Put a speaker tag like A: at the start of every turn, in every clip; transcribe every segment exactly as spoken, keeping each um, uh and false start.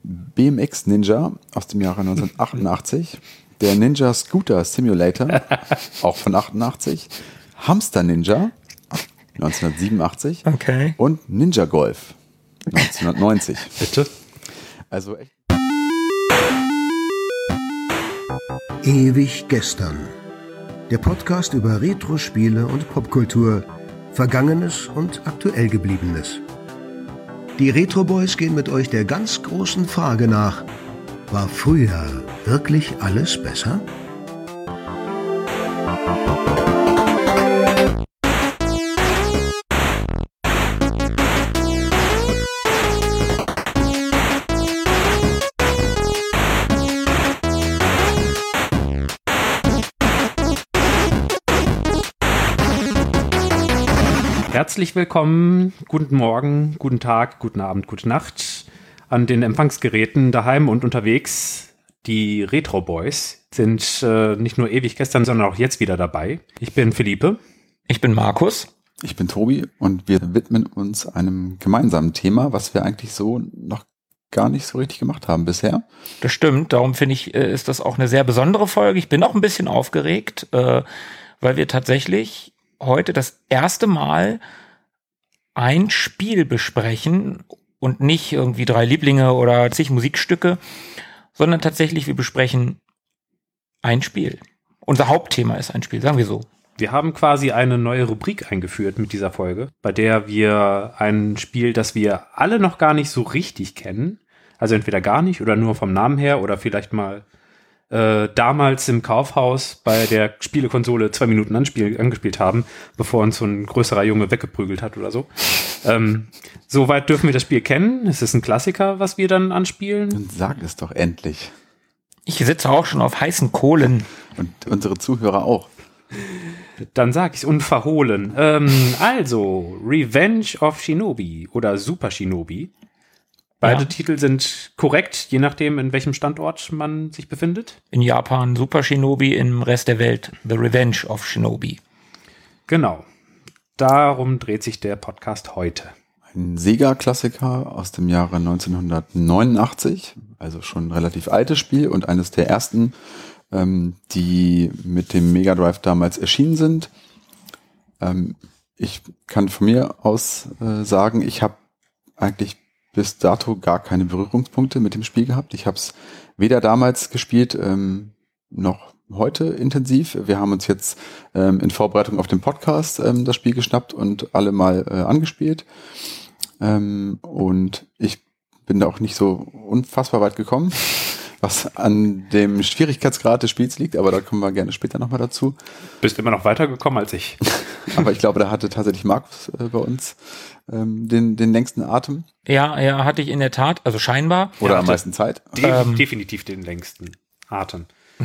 A: B M X Ninja aus dem Jahre neunzehnhundertachtundachtzig, der Ninja Scooter Simulator, auch von achtundachtzig, Hamster Ninja neunzehnhundertsiebenundachtzig
B: okay.
A: und Ninja Golf neunzehnhundertneunzig.
B: Bitte?
A: Also echt.
C: Ewig gestern. Der Podcast über Retro-Spiele und Popkultur, Vergangenes und aktuell Gebliebenes. Die Retro Boys gehen mit euch der ganz großen Frage nach: War früher wirklich alles besser?
B: Herzlich willkommen, guten Morgen, guten Tag, guten Abend, gute Nacht an den Empfangsgeräten daheim und unterwegs. Die Retro Boys sind äh, nicht nur ewig gestern, sondern auch jetzt wieder dabei. Ich bin Philippe.
D: Ich bin Markus.
A: Ich bin Tobi und wir widmen uns einem gemeinsamen Thema, was wir eigentlich so noch gar nicht so richtig gemacht haben bisher.
D: Das stimmt, darum finde ich, ist das auch eine sehr besondere Folge. Ich bin auch ein bisschen aufgeregt, äh, weil wir tatsächlich heute das erste Mal ein Spiel besprechen und nicht irgendwie drei Lieblinge oder zig Musikstücke, sondern tatsächlich wir besprechen ein Spiel. Unser Hauptthema ist ein Spiel, sagen wir so.
B: Wir haben quasi eine neue Rubrik eingeführt mit dieser Folge, bei der wir ein Spiel, das wir alle noch gar nicht so richtig kennen, also entweder gar nicht oder nur vom Namen her oder vielleicht mal Äh, damals im Kaufhaus bei der Spielekonsole zwei Minuten anspiel, angespielt haben, bevor uns so ein größerer Junge weggeprügelt hat oder so. Ähm, Soweit dürfen wir das Spiel kennen. Es ist ein Klassiker, was wir dann anspielen.
A: Dann sag es doch endlich.
D: Ich sitze auch schon auf heißen Kohlen.
A: Und unsere Zuhörer auch.
B: Dann sag ich's unverhohlen. Ähm, also, Revenge of Shinobi oder Super Shinobi. Beide ja. Titel sind korrekt, je nachdem, in welchem Standort man sich befindet.
D: In Japan Super Shinobi, im Rest der Welt The Revenge of Shinobi.
B: Genau. Darum dreht sich der Podcast heute.
A: Ein Sega-Klassiker aus dem Jahre neunzehnhundertneunundachtzig, also schon ein relativ altes Spiel und eines der ersten, ähm, die mit dem Mega Drive damals erschienen sind. Ähm, ich kann von mir aus äh, sagen, ich habe eigentlich bis dato gar keine Berührungspunkte mit dem Spiel gehabt. Ich habe es weder damals gespielt, ähm, noch heute intensiv. Wir haben uns jetzt ähm, in Vorbereitung auf den Podcast ähm, das Spiel geschnappt und alle mal äh, angespielt. Ähm, und ich bin da auch nicht so unfassbar weit gekommen, was an dem Schwierigkeitsgrad des Spiels liegt, aber da kommen wir gerne später nochmal dazu.
B: Bist immer noch weitergekommen als ich.
A: Aber ich glaube, da hatte tatsächlich Markus äh, bei uns ähm, den, den längsten Atem.
D: Ja, ja, hatte ich in der Tat, also scheinbar.
A: Oder
B: ja,
A: am meisten Zeit.
B: De- ähm, definitiv den längsten Atem.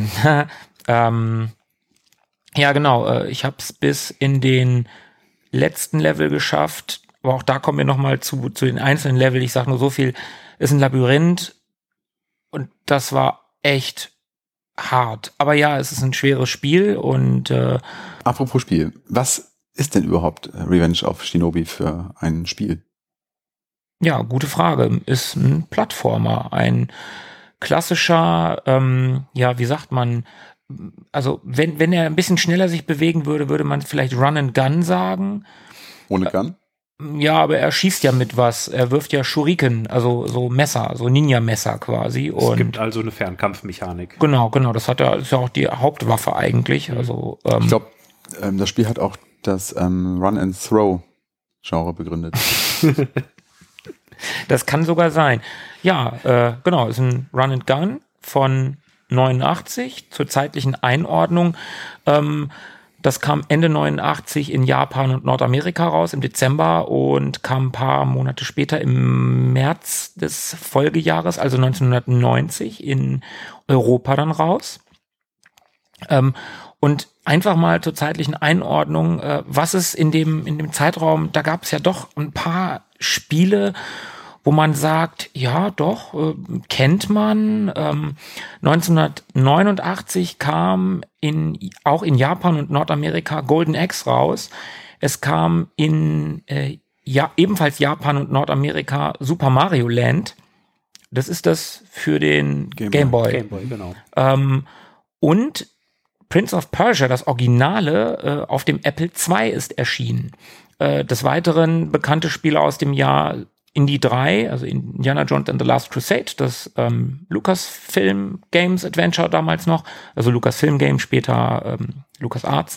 D: ähm, ja, genau. Äh, ich habe es bis in den letzten Level geschafft. Aber auch da kommen wir nochmal zu, zu den einzelnen Level. Ich sage nur so viel, ist ein Labyrinth. Und das war echt hart. Aber ja, es ist ein schweres Spiel und äh,
A: apropos Spiel, was ist denn überhaupt Revenge of Shinobi für ein Spiel?
D: Ja, gute Frage. Ist ein Plattformer, ein klassischer, ähm, ja, wie sagt man, also wenn, wenn er ein bisschen schneller sich bewegen würde, würde man vielleicht Run and Gun sagen.
A: Ohne Gun?
D: Ja, aber er schießt ja mit was. Er wirft ja Shuriken, also so Messer, so Ninja-Messer quasi.
B: Es
D: und
B: gibt also eine Fernkampfmechanik.
D: Genau, genau. Das hat er, ist ja auch die Hauptwaffe eigentlich. Also ähm,
A: ich glaube, ähm, das Spiel hat auch das ähm, Run-and-Throw-Genre begründet.
D: Das kann sogar sein. Ja, äh, genau. Ist ein Run-and-Gun von neunundachtzig zur zeitlichen Einordnung. Ähm, Das kam Ende neunundachtzig in Japan und Nordamerika raus, im Dezember, und kam ein paar Monate später im März des Folgejahres, also neunzehnhundertneunzig, in Europa dann raus. Ähm, und einfach mal zur zeitlichen Einordnung, äh, was es in dem, in dem Zeitraum, da gab es ja doch ein paar Spiele, wo man sagt, ja doch, äh, kennt man. Ähm, neunzehnhundertneunundachtzig kam in, auch in Japan und Nordamerika Golden Axe raus. Es kam in äh, ja, ebenfalls Japan und Nordamerika Super Mario Land. Das ist das für den
A: Game
D: Game Boy.
B: Game Boy, genau.
D: Ähm, und Prince of Persia, das Originale, äh, auf dem Apple zwei ist erschienen. Äh, des Weiteren bekannte Spiele aus dem Jahr Indy drei, also Indiana Jones and the Last Crusade, das ähm, Lucasfilm Games Adventure damals noch, also Lucasfilm Games, später ähm, LucasArts.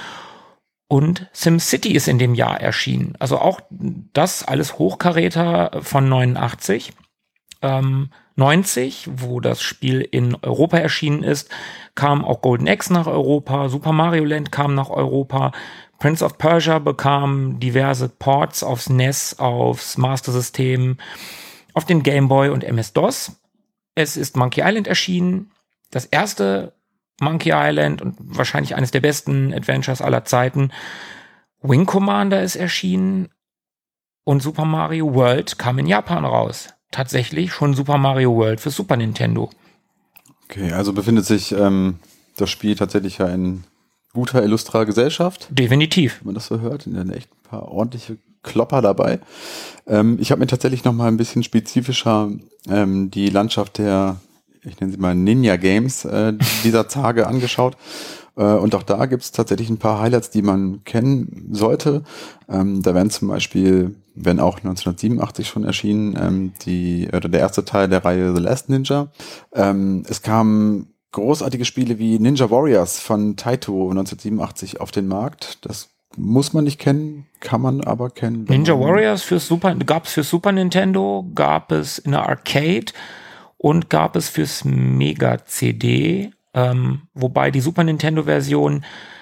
D: Und SimCity ist in dem Jahr erschienen. Also auch das alles Hochkaräter von neunundachtzig. Ähm, neunzig, wo das Spiel in Europa erschienen ist, kam auch Golden Axe nach Europa, Super Mario Land kam nach Europa, Prince of Persia bekam diverse Ports aufs N E S, aufs Master System, auf den Game Boy und M S-DOS. Es ist Monkey Island erschienen, das erste Monkey Island und wahrscheinlich eines der besten Adventures aller Zeiten. Wing Commander ist erschienen und Super Mario World kam in Japan raus. Tatsächlich schon Super Mario World für Super Nintendo.
A: Okay, also befindet sich ähm, das Spiel tatsächlich ja in guter, illustrer Gesellschaft.
D: Definitiv.
A: Wenn man das so hört, sind dann echt ein paar ordentliche Klopper dabei. Ähm, ich habe mir tatsächlich noch mal ein bisschen spezifischer ähm, die Landschaft der, ich nenne sie mal Ninja Games äh, dieser Tage angeschaut. Äh, und auch da gibt es tatsächlich ein paar Highlights, die man kennen sollte. Ähm, da werden zum Beispiel, wenn auch neunzehnhundertsiebenundachtzig schon erschienen, ähm, die, oder der erste Teil der Reihe The Last Ninja. Ähm, es kamen großartige Spiele wie Ninja Warriors von Taito neunzehnhundertsiebenundachtzig auf den Markt. Das muss man nicht kennen, kann man aber kennen.
D: Ninja Warriors für Super, gab es für Super Nintendo, gab es in der Arcade und gab es fürs Mega C D, ähm, wobei die Super Nintendo-Version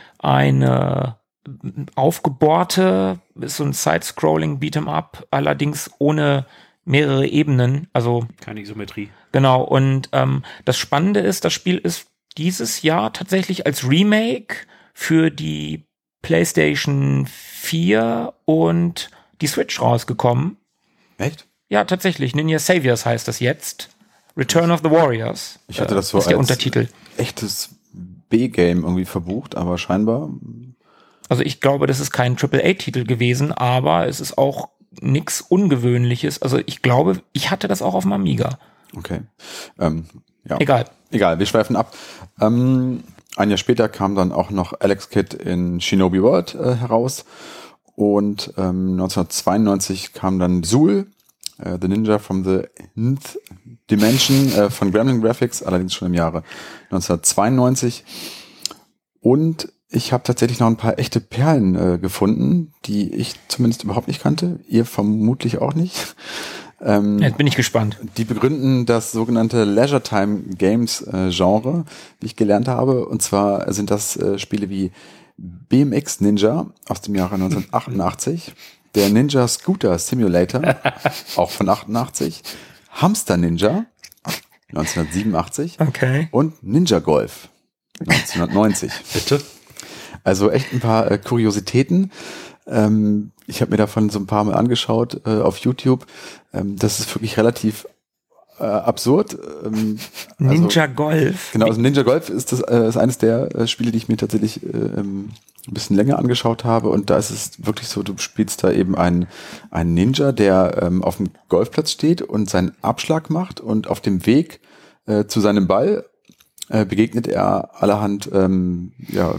D: eine aufgebohrte, ist so ein Side-Scrolling Beat'em-up, allerdings ohne mehrere Ebenen, also
B: keine Isometrie.
D: Genau, und ähm, das Spannende ist, das Spiel ist dieses Jahr tatsächlich als Remake für die PlayStation vier und die Switch rausgekommen.
A: Echt?
D: Ja, tatsächlich. Ninja Saviors heißt das jetzt. Return of the Warriors.
A: Ich hatte das so
D: ist der
A: als
D: Untertitel.
A: echtes B-Game irgendwie verbucht, aber scheinbar.
D: Also ich glaube, das ist kein Triple A Titel gewesen, aber es ist auch nichts Ungewöhnliches. Also ich glaube, ich hatte das auch auf dem Amiga.
A: Okay. Ähm, ja.
D: Egal.
A: Egal, wir schweifen ab. Ähm, ein Jahr später kam dann auch noch Alex Kidd in Shinobi World äh, heraus. Und ähm, neunzehnhundertzweiundneunzig kam dann Zool, äh, The Ninja from the Nth Dimension äh, von Gremlin Graphics, allerdings schon im Jahre neunzehnhundertzweiundneunzig. Und ich habe tatsächlich noch ein paar echte Perlen äh, gefunden, die ich zumindest überhaupt nicht kannte. Ihr vermutlich auch nicht. Ähm,
D: Jetzt bin ich gespannt.
A: Die begründen das sogenannte Leisure Time Games äh, Genre, wie ich gelernt habe. Und zwar sind das äh, Spiele wie B M X Ninja aus dem Jahre neunzehnhundertachtundachtzig, der Ninja Scooter Simulator, auch von achtundachtzig, Hamster Ninja neunzehnhundertsiebenundachtzig
D: Okay.
A: und Ninja Golf neunzehnhundertneunzig.
B: Bitte?
A: Also echt ein paar äh, Kuriositäten. Ähm, ich habe mir davon so ein paar Mal angeschaut äh, auf YouTube. Ähm, das ist wirklich relativ äh, absurd. Ähm, also,
D: Ninja Golf.
A: Genau, also Ninja Golf ist das äh, ist eines der äh, Spiele, die ich mir tatsächlich äh, ähm, ein bisschen länger angeschaut habe. Und da ist es wirklich so, du spielst da eben einen, einen Ninja, der ähm, auf dem Golfplatz steht und seinen Abschlag macht und auf dem Weg äh, zu seinem Ball äh, begegnet er allerhand ähm, ja,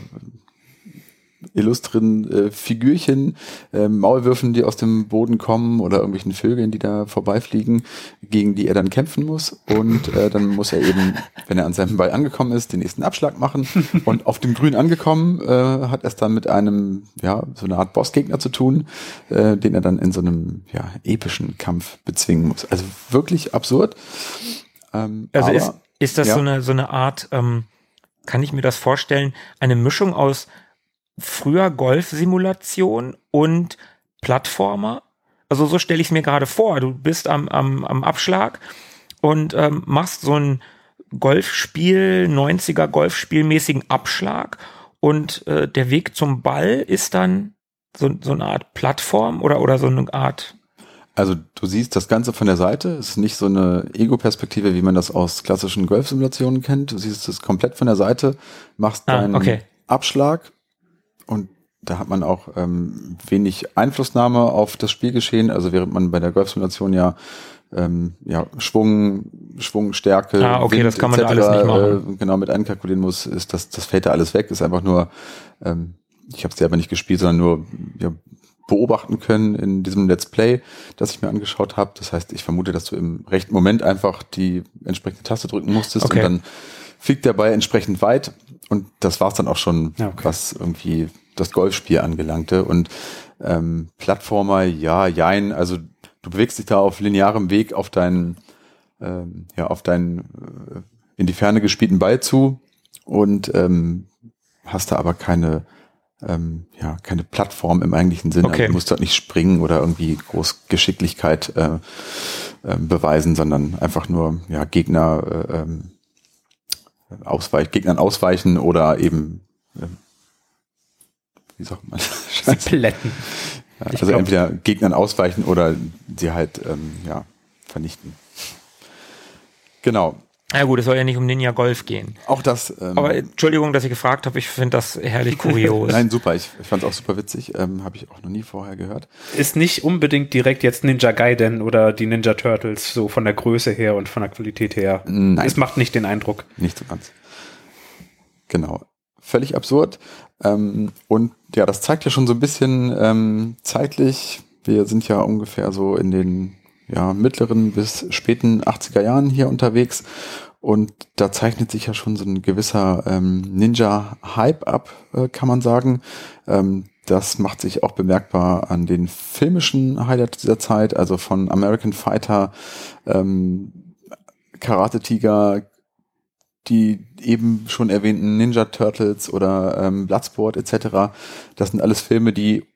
A: illustren äh, Figürchen, äh, Maulwürfen, die aus dem Boden kommen oder irgendwelchen Vögeln, die da vorbeifliegen, gegen die er dann kämpfen muss. Und äh, dann muss er eben, wenn er an seinem Ball angekommen ist, den nächsten Abschlag machen. Und auf dem Grün angekommen äh, hat er es dann mit einem, ja, so eine Art Bossgegner zu tun, äh, den er dann in so einem, ja, epischen Kampf bezwingen muss. Also wirklich absurd. Ähm,
D: Also
A: aber,
D: ist, ist das
A: ja.
D: so eine so eine Art, ähm, kann ich mir das vorstellen, eine Mischung aus früher Golfsimulation und Plattformer? Also so stelle ich es mir gerade vor. Du bist am, am, am Abschlag und ähm, machst so ein Golfspiel, neunziger Golfspielmäßigen Abschlag und äh, der Weg zum Ball ist dann so, so eine Art Plattform oder, oder so eine Art...
A: Also du siehst das Ganze von der Seite, es ist nicht so eine Ego-Perspektive, wie man das aus klassischen Golfsimulationen kennt. Du siehst es komplett von der Seite, machst
D: Ah,
A: deinen
D: okay.
A: Abschlag und da hat man auch ähm, wenig Einflussnahme auf das Spielgeschehen. Also während man bei der Golfsimulation ja ähm, ja, Schwung, Schwungstärke,
D: ah, okay,
A: Wind,
D: das kann man
A: et cetera,
D: alles nicht machen.
A: Äh, genau mit einkalkulieren muss, ist das, das fällt da alles weg. Ist einfach nur, ähm, ich habe es selber nicht gespielt, sondern nur ja, beobachten können in diesem Let's Play, das ich mir angeschaut habe. Das heißt, ich vermute, dass du im rechten Moment einfach die entsprechende Taste drücken musstest
D: okay.
A: und dann fliegt der Ball entsprechend weit und das war's dann auch schon,
B: ja, okay.
A: was irgendwie das Golfspiel angelangte. Und ähm, Plattformer, ja, jein, also du bewegst dich da auf linearem Weg auf deinen, ähm, ja, auf deinen äh, in die Ferne gespielten Ball zu und ähm, hast da aber keine, ähm, ja, keine Plattform im eigentlichen Sinne.
D: Okay.
A: Also du musst dort nicht springen oder irgendwie groß Geschicklichkeit äh, äh, beweisen, sondern einfach nur ja, Gegner äh, ähm, ausweichen, Gegnern ausweichen oder eben äh, wie sagt man?
B: Sie plätten.
A: Ja, also glaub, entweder Gegnern ausweichen oder sie halt ähm, ja, vernichten. Genau.
D: Ja gut, es soll ja nicht um Ninja Golf gehen.
A: Auch das. Ähm,
D: Aber Entschuldigung, dass ich gefragt habe, ich finde das herrlich kurios.
A: Nein, super, ich, ich fand es auch super witzig, ähm, habe ich auch noch nie vorher gehört.
B: Ist nicht unbedingt direkt jetzt Ninja Gaiden oder die Ninja Turtles, so von der Größe her und von der Qualität her.
A: Nein.
B: Es macht nicht den Eindruck.
A: Nicht so ganz. Genau. Völlig absurd. Ähm, und ja, das zeigt ja schon so ein bisschen ähm, zeitlich. Wir sind ja ungefähr so in den ja, mittleren bis späten achtziger Jahren hier unterwegs. Und da zeichnet sich ja schon so ein gewisser ähm, Ninja-Hype ab, äh, kann man sagen. Ähm, das macht sich auch bemerkbar an den filmischen Highlights dieser Zeit, also von American Fighter, ähm, Karate Tiger, die eben schon erwähnten Ninja Turtles oder ähm, Bloodsport et cetera. Das sind alles Filme, die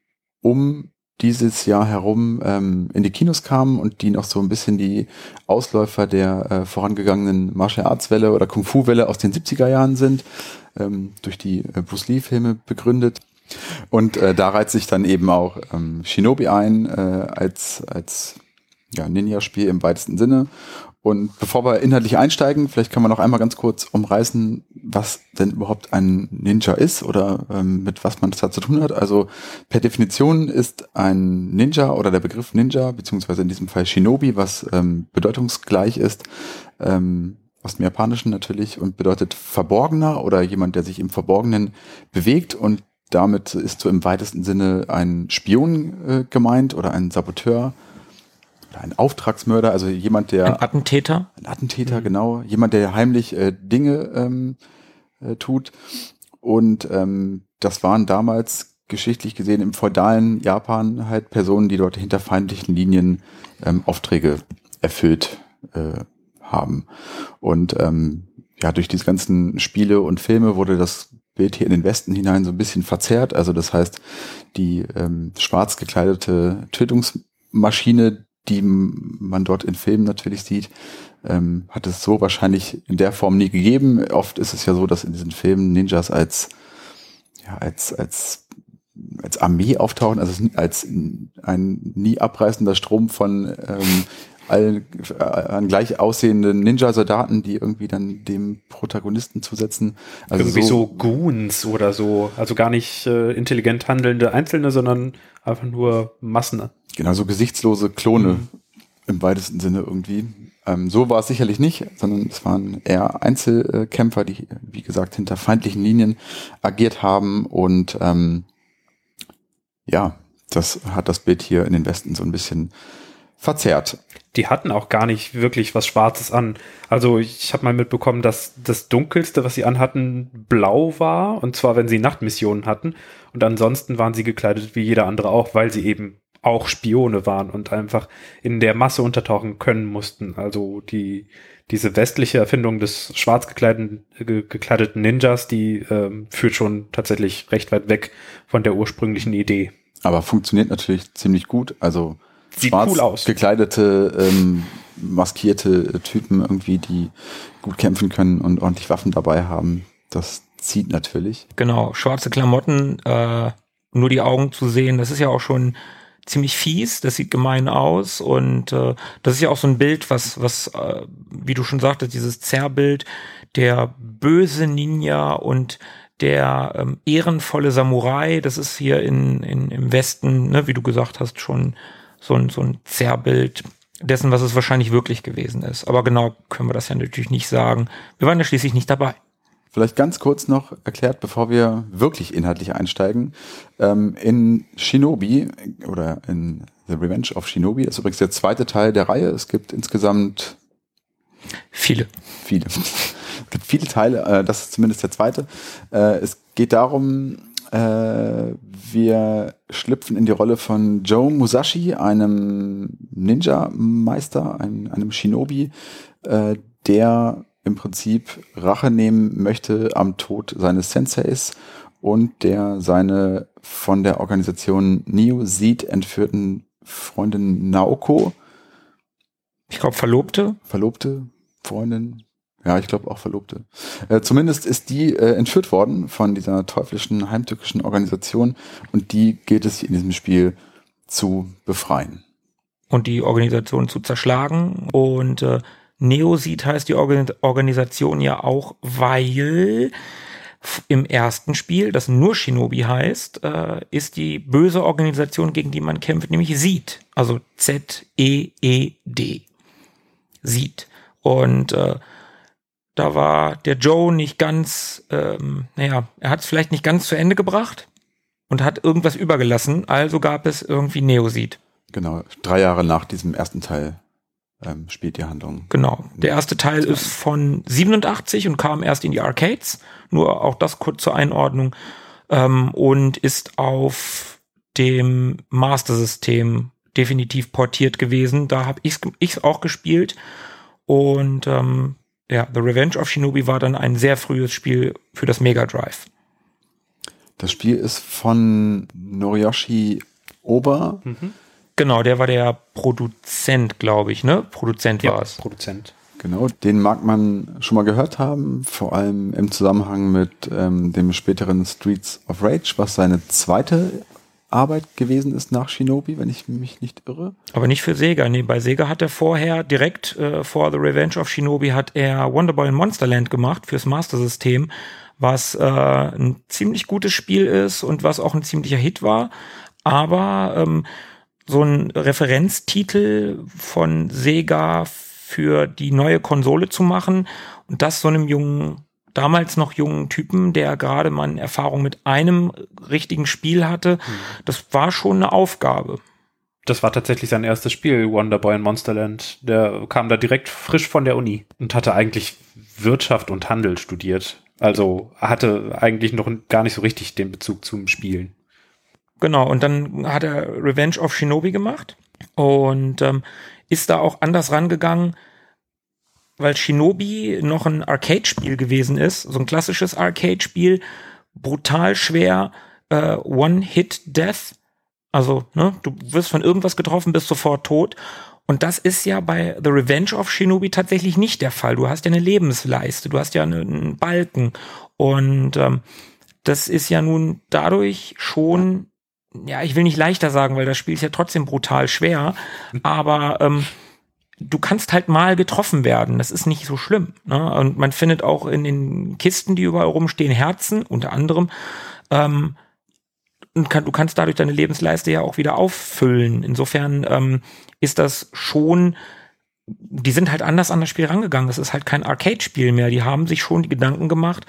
A: um dieses Jahr herum ähm, in die Kinos kamen und die noch so ein bisschen die Ausläufer der äh, vorangegangenen Martial Arts Welle oder Kung Fu Welle aus den siebziger Jahren sind, ähm, durch die äh, Bruce Lee Filme begründet. Und äh, da reiht sich dann eben auch ähm, Shinobi ein äh, als als ja, Ninja-Spiel im weitesten Sinne. Und bevor wir inhaltlich einsteigen, vielleicht kann man noch einmal ganz kurz umreißen, was denn überhaupt ein Ninja ist oder ähm, mit was man das da zu tun hat. Also per Definition ist ein Ninja oder der Begriff Ninja, beziehungsweise in diesem Fall Shinobi, was ähm, bedeutungsgleich ist, ähm, aus dem Japanischen natürlich und bedeutet Verborgener oder jemand, der sich im Verborgenen bewegt, und damit ist so im weitesten Sinne ein Spion äh, gemeint oder ein Saboteur. Ein Auftragsmörder, also jemand, der...
D: Ein Attentäter?
A: Ein Attentäter, mhm. genau. Jemand, der heimlich äh, Dinge ähm, äh, tut. Und ähm, das waren damals geschichtlich gesehen im feudalen Japan halt Personen, die dort hinter feindlichen Linien ähm, Aufträge erfüllt äh, haben. Und ähm, ja, durch diese ganzen Spiele und Filme wurde das Bild hier in den Westen hinein so ein bisschen verzerrt. Also das heißt, die ähm, schwarz gekleidete Tötungsmaschine, die man dort in Filmen natürlich sieht, ähm, hat es so wahrscheinlich in der Form nie gegeben. Oft ist es ja so, dass in diesen Filmen Ninjas als ja als als als Armee auftauchen, also als ein nie abreißender Strom von ähm, allen äh, an gleich aussehenden Ninja-Soldaten, die irgendwie dann dem Protagonisten zusetzen. Also
B: irgendwie
A: so,
B: so Goons oder so, also gar nicht äh, intelligent handelnde Einzelne, sondern einfach nur Massen.
A: Genau, so gesichtslose Klone
B: mhm.
A: im weitesten Sinne irgendwie. Ähm, so war es sicherlich nicht, sondern es waren eher Einzelkämpfer, die, wie gesagt, hinter feindlichen Linien agiert haben. Und ähm, ja, das hat das Bild hier in den Westen so ein bisschen verzerrt.
B: Die hatten auch gar nicht wirklich was Schwarzes an. Also ich habe mal mitbekommen, dass das Dunkelste, was sie anhatten, blau war. Und zwar, wenn sie Nachtmissionen hatten. Und ansonsten waren sie gekleidet wie jeder andere auch, weil sie eben auch Spione waren und einfach in der Masse untertauchen können mussten. Also die diese westliche Erfindung des schwarz gekleideten, ge, gekleideten Ninjas, die ähm, führt schon tatsächlich recht weit weg von der ursprünglichen Idee.
A: Aber funktioniert natürlich ziemlich gut. Also
B: sieht
A: schwarz
B: cool aus.
A: Gekleidete, ähm, maskierte Typen irgendwie, die gut kämpfen können und ordentlich Waffen dabei haben. Das zieht natürlich.
D: Genau, schwarze Klamotten, äh, nur die Augen zu sehen, das ist ja auch schon ziemlich fies, das sieht gemein aus, und äh, das ist ja auch so ein Bild, was, was äh, wie du schon sagtest, dieses Zerrbild, der böse Ninja und der ähm, ehrenvolle Samurai, das ist hier in, in im Westen, ne, wie du gesagt hast, schon so ein, so ein Zerrbild. dessen, was es wahrscheinlich wirklich gewesen ist. Aber genau können wir das ja natürlich nicht sagen. Wir waren ja schließlich nicht dabei.
A: Vielleicht ganz kurz noch erklärt, bevor wir wirklich inhaltlich einsteigen. Ähm, in Shinobi oder in The Revenge of Shinobi, das ist übrigens der zweite Teil der Reihe. Es gibt insgesamt
D: viele.
A: Viele. Es gibt viele Teile, äh, das ist zumindest der zweite. Äh, es geht darum, äh, wir schlüpfen in die Rolle von Joe Musashi, einem Ninja-Meister, einem, einem Shinobi, äh, der im Prinzip Rache nehmen möchte am Tod seines Senseis und der seine von der Organisation Neo Seed entführten Freundin Naoko,
D: ich glaube Verlobte,
A: Verlobte, Freundin, ja, ich glaube auch Verlobte. Äh, zumindest ist die äh, entführt worden von dieser teuflischen, heimtückischen Organisation und die gilt es in diesem Spiel zu befreien.
D: Und die Organisation zu zerschlagen und äh, Neoseed heißt die Organ- Organisation ja auch, weil f- im ersten Spiel, das nur Shinobi heißt, äh, ist die böse Organisation, gegen die man kämpft, nämlich Seed. Also Z E E D. Seed. Und äh, da war der Joe nicht ganz, ähm, naja, er hat es vielleicht nicht ganz zu Ende gebracht und hat irgendwas übergelassen, also gab es irgendwie Neoseed.
A: Genau, drei Jahre nach diesem ersten Teil ähm, spielt die Handlung.
D: Genau, der erste Teil ist von siebenundachtzig und kam erst in die Arcades, nur auch das kurz zur Einordnung, ähm, und ist auf dem Master-System definitiv portiert gewesen. Da habe ich es auch gespielt und ähm, ja, The Revenge of Shinobi war dann ein sehr frühes Spiel für das Mega Drive.
A: Das Spiel ist von Noriyoshi Oba.
B: Mhm.
D: Genau, der war der Produzent, glaube ich, ne? Produzent
B: Ja,
D: war es.
B: Produzent.
A: Genau, den mag man schon mal gehört haben, vor allem im Zusammenhang mit ähm, dem späteren Streets of Rage, was seine zweite Arbeit gewesen ist nach Shinobi, wenn ich mich nicht irre.
D: Aber nicht für Sega. Nee, bei Sega hat er vorher direkt äh, vor The Revenge of Shinobi hat er Wonderboy in Monsterland gemacht fürs Master-System, was äh, ein ziemlich gutes Spiel ist und was auch ein ziemlicher Hit war. Aber ähm, so ein Referenztitel von Sega für die neue Konsole zu machen und das so einem jungen, damals noch jungen Typen, der gerade mal eine Erfahrung mit einem richtigen Spiel hatte, mhm. das war schon eine Aufgabe.
B: Das war tatsächlich sein erstes Spiel, Wonderboy in Monsterland. Der kam da direkt frisch von der Uni und hatte eigentlich Wirtschaft und Handel studiert. Also hatte eigentlich noch gar nicht so richtig den Bezug zum Spielen.
D: Genau, und dann hat er Revenge of Shinobi gemacht und ähm, ist da auch anders rangegangen, weil Shinobi noch ein Arcade-Spiel gewesen ist, so ein klassisches Arcade-Spiel, brutal schwer, äh, One-Hit-Death, also ne, du wirst von irgendwas getroffen, bist sofort tot. Und das ist ja bei The Revenge of Shinobi tatsächlich nicht der Fall. Du hast ja eine Lebensleiste, du hast ja einen Balken und ähm, das ist ja nun dadurch schon, ja, ich will nicht leichter sagen, weil das Spiel ist ja trotzdem brutal schwer, aber ähm, du kannst halt mal getroffen werden, das ist nicht so schlimm, ne? Und man findet auch in den Kisten, die überall rumstehen, Herzen, unter anderem, ähm, und kann, du kannst dadurch deine Lebensleiste ja auch wieder auffüllen. Insofern ähm, ist das schon, die sind halt anders an das Spiel rangegangen, das ist halt kein Arcade-Spiel mehr, die haben sich schon die Gedanken gemacht,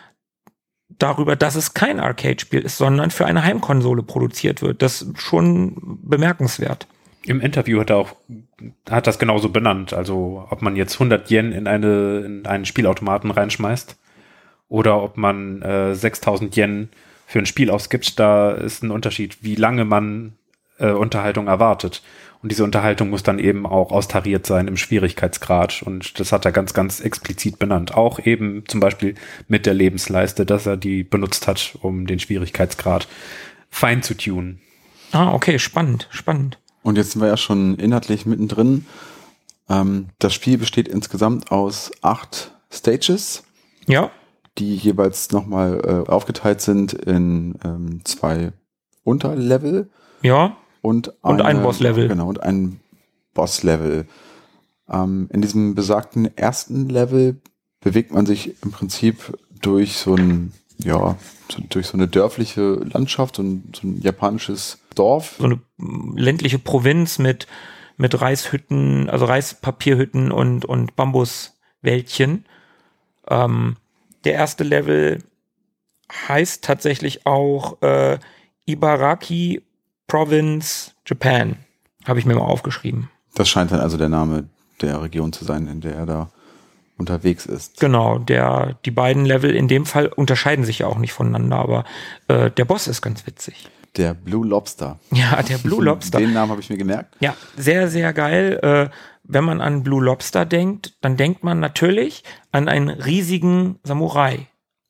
D: darüber, dass es kein Arcade-Spiel ist, sondern für eine Heimkonsole produziert wird. Das ist schon bemerkenswert.
B: Im Interview hat er auch, hat das genauso benannt. Also, ob man jetzt hundert Yen in eine, in einen Spielautomaten reinschmeißt oder ob man äh, sechstausend Yen für ein Spiel ausgibt, da ist ein Unterschied, wie lange man äh, Unterhaltung erwartet. Und diese Unterhaltung muss dann eben auch austariert sein im Schwierigkeitsgrad. Und das hat er ganz, ganz explizit benannt. Auch eben zum Beispiel mit der Lebensleiste, dass er die benutzt hat, um den Schwierigkeitsgrad fein zu tunen.
D: Ah, okay, spannend, spannend.
A: Und jetzt sind wir ja schon inhaltlich mittendrin. Ähm, das Spiel besteht insgesamt aus acht Stages.
D: Ja.
A: Die jeweils nochmal äh, aufgeteilt sind in ähm, zwei Unterlevel.
D: Ja.
A: Und,
D: und
A: eine,
D: ein Bosslevel.
A: Genau, und ein Bosslevel. Ähm, in diesem besagten ersten Level bewegt man sich im Prinzip durch so ein, ja, so, durch so eine dörfliche Landschaft, so ein, so ein japanisches Dorf.
D: So eine ländliche Provinz mit mit Reishütten, also Reispapierhütten und, und Bambuswäldchen. Ähm, der erste Level heißt tatsächlich auch äh, Ibaraki Province, Japan. Habe ich mir mal aufgeschrieben.
A: Das scheint dann also der Name der Region zu sein, in der er da unterwegs ist.
D: Genau, der, die beiden Level in dem Fall unterscheiden sich ja auch nicht voneinander, aber äh, der Boss ist ganz witzig.
A: Der Blue Lobster.
D: Ja, der Blue Lobster.
A: Den Namen habe ich mir gemerkt.
D: Ja, sehr, sehr geil. Äh, wenn man an Blue Lobster denkt, dann denkt man natürlich an einen riesigen Samurai.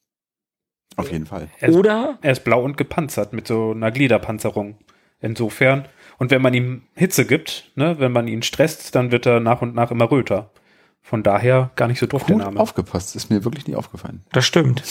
A: Auf jeden Fall.
B: Er ist,
D: Oder?
B: Er ist blau und gepanzert mit so einer Gliederpanzerung. Insofern. Und wenn man ihm Hitze gibt, ne, wenn man ihn stresst, dann wird er nach und nach immer röter. Von daher gar nicht so doof,
A: Gut
B: der Name.
A: aufgepasst, ist mir wirklich nie aufgefallen.
D: Das stimmt.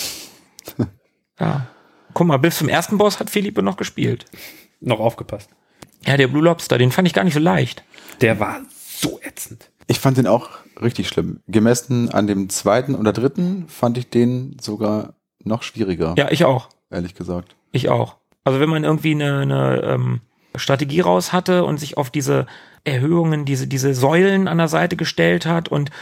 D: Ja. Guck mal, bis zum ersten Boss hat Felipe noch gespielt.
B: Noch aufgepasst.
D: Ja, der Blue Lobster, den fand ich gar nicht so leicht.
B: Der war so ätzend.
A: Ich fand den auch richtig schlimm. Gemessen an dem zweiten oder dritten fand ich den sogar noch schwieriger.
D: Ja, ich auch.
A: Ehrlich gesagt.
D: Ich auch. Also wenn man irgendwie eine, eine ähm, Strategie raus hatte und sich auf diese Erhöhungen, diese, diese Säulen an der Seite gestellt hat und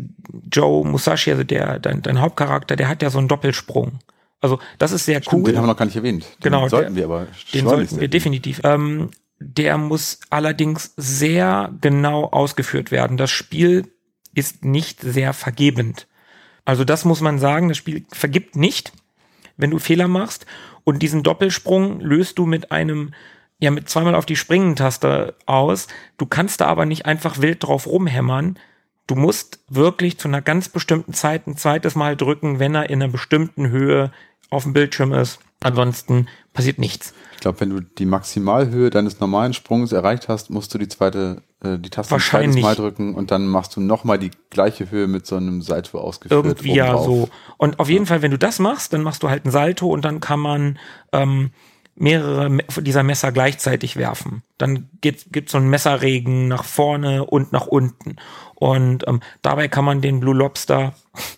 D: Joe Musashi, also der, dein, dein Hauptcharakter, der hat ja so einen Doppelsprung. Also das ist sehr
A: Stimmt,
D: cool.
A: den haben wir noch gar nicht erwähnt. Den
D: Genau,
A: sollten
D: der,
A: wir aber
D: Den sollten wir definitiv. Ähm, der muss allerdings sehr genau ausgeführt werden. Das Spiel ist nicht sehr vergebend. Also das muss man sagen, das Spiel vergibt nicht, wenn du Fehler machst. Und diesen Doppelsprung löst du mit einem, ja, mit zweimal auf die Springentaste aus. Du kannst da aber nicht einfach wild drauf rumhämmern. Du musst wirklich zu einer ganz bestimmten Zeit ein zweites Mal drücken, wenn er in einer bestimmten Höhe auf dem Bildschirm ist. Ansonsten passiert nichts.
A: Ich glaube, wenn du die Maximalhöhe deines normalen Sprungs erreicht hast, musst du die zweite, äh, die Taste ein zweites Mal drücken und dann machst du nochmal die gleiche Höhe mit so einem Salto ausgeführt.
D: Irgendwie ja so. Und auf jeden Fall, wenn du das machst, dann machst du halt ein Salto und dann kann man ähm, mehrere dieser Messer gleichzeitig werfen. Dann gibt es so einen Messerregen nach vorne und nach unten. Und ähm, dabei kann man den Blue Lobster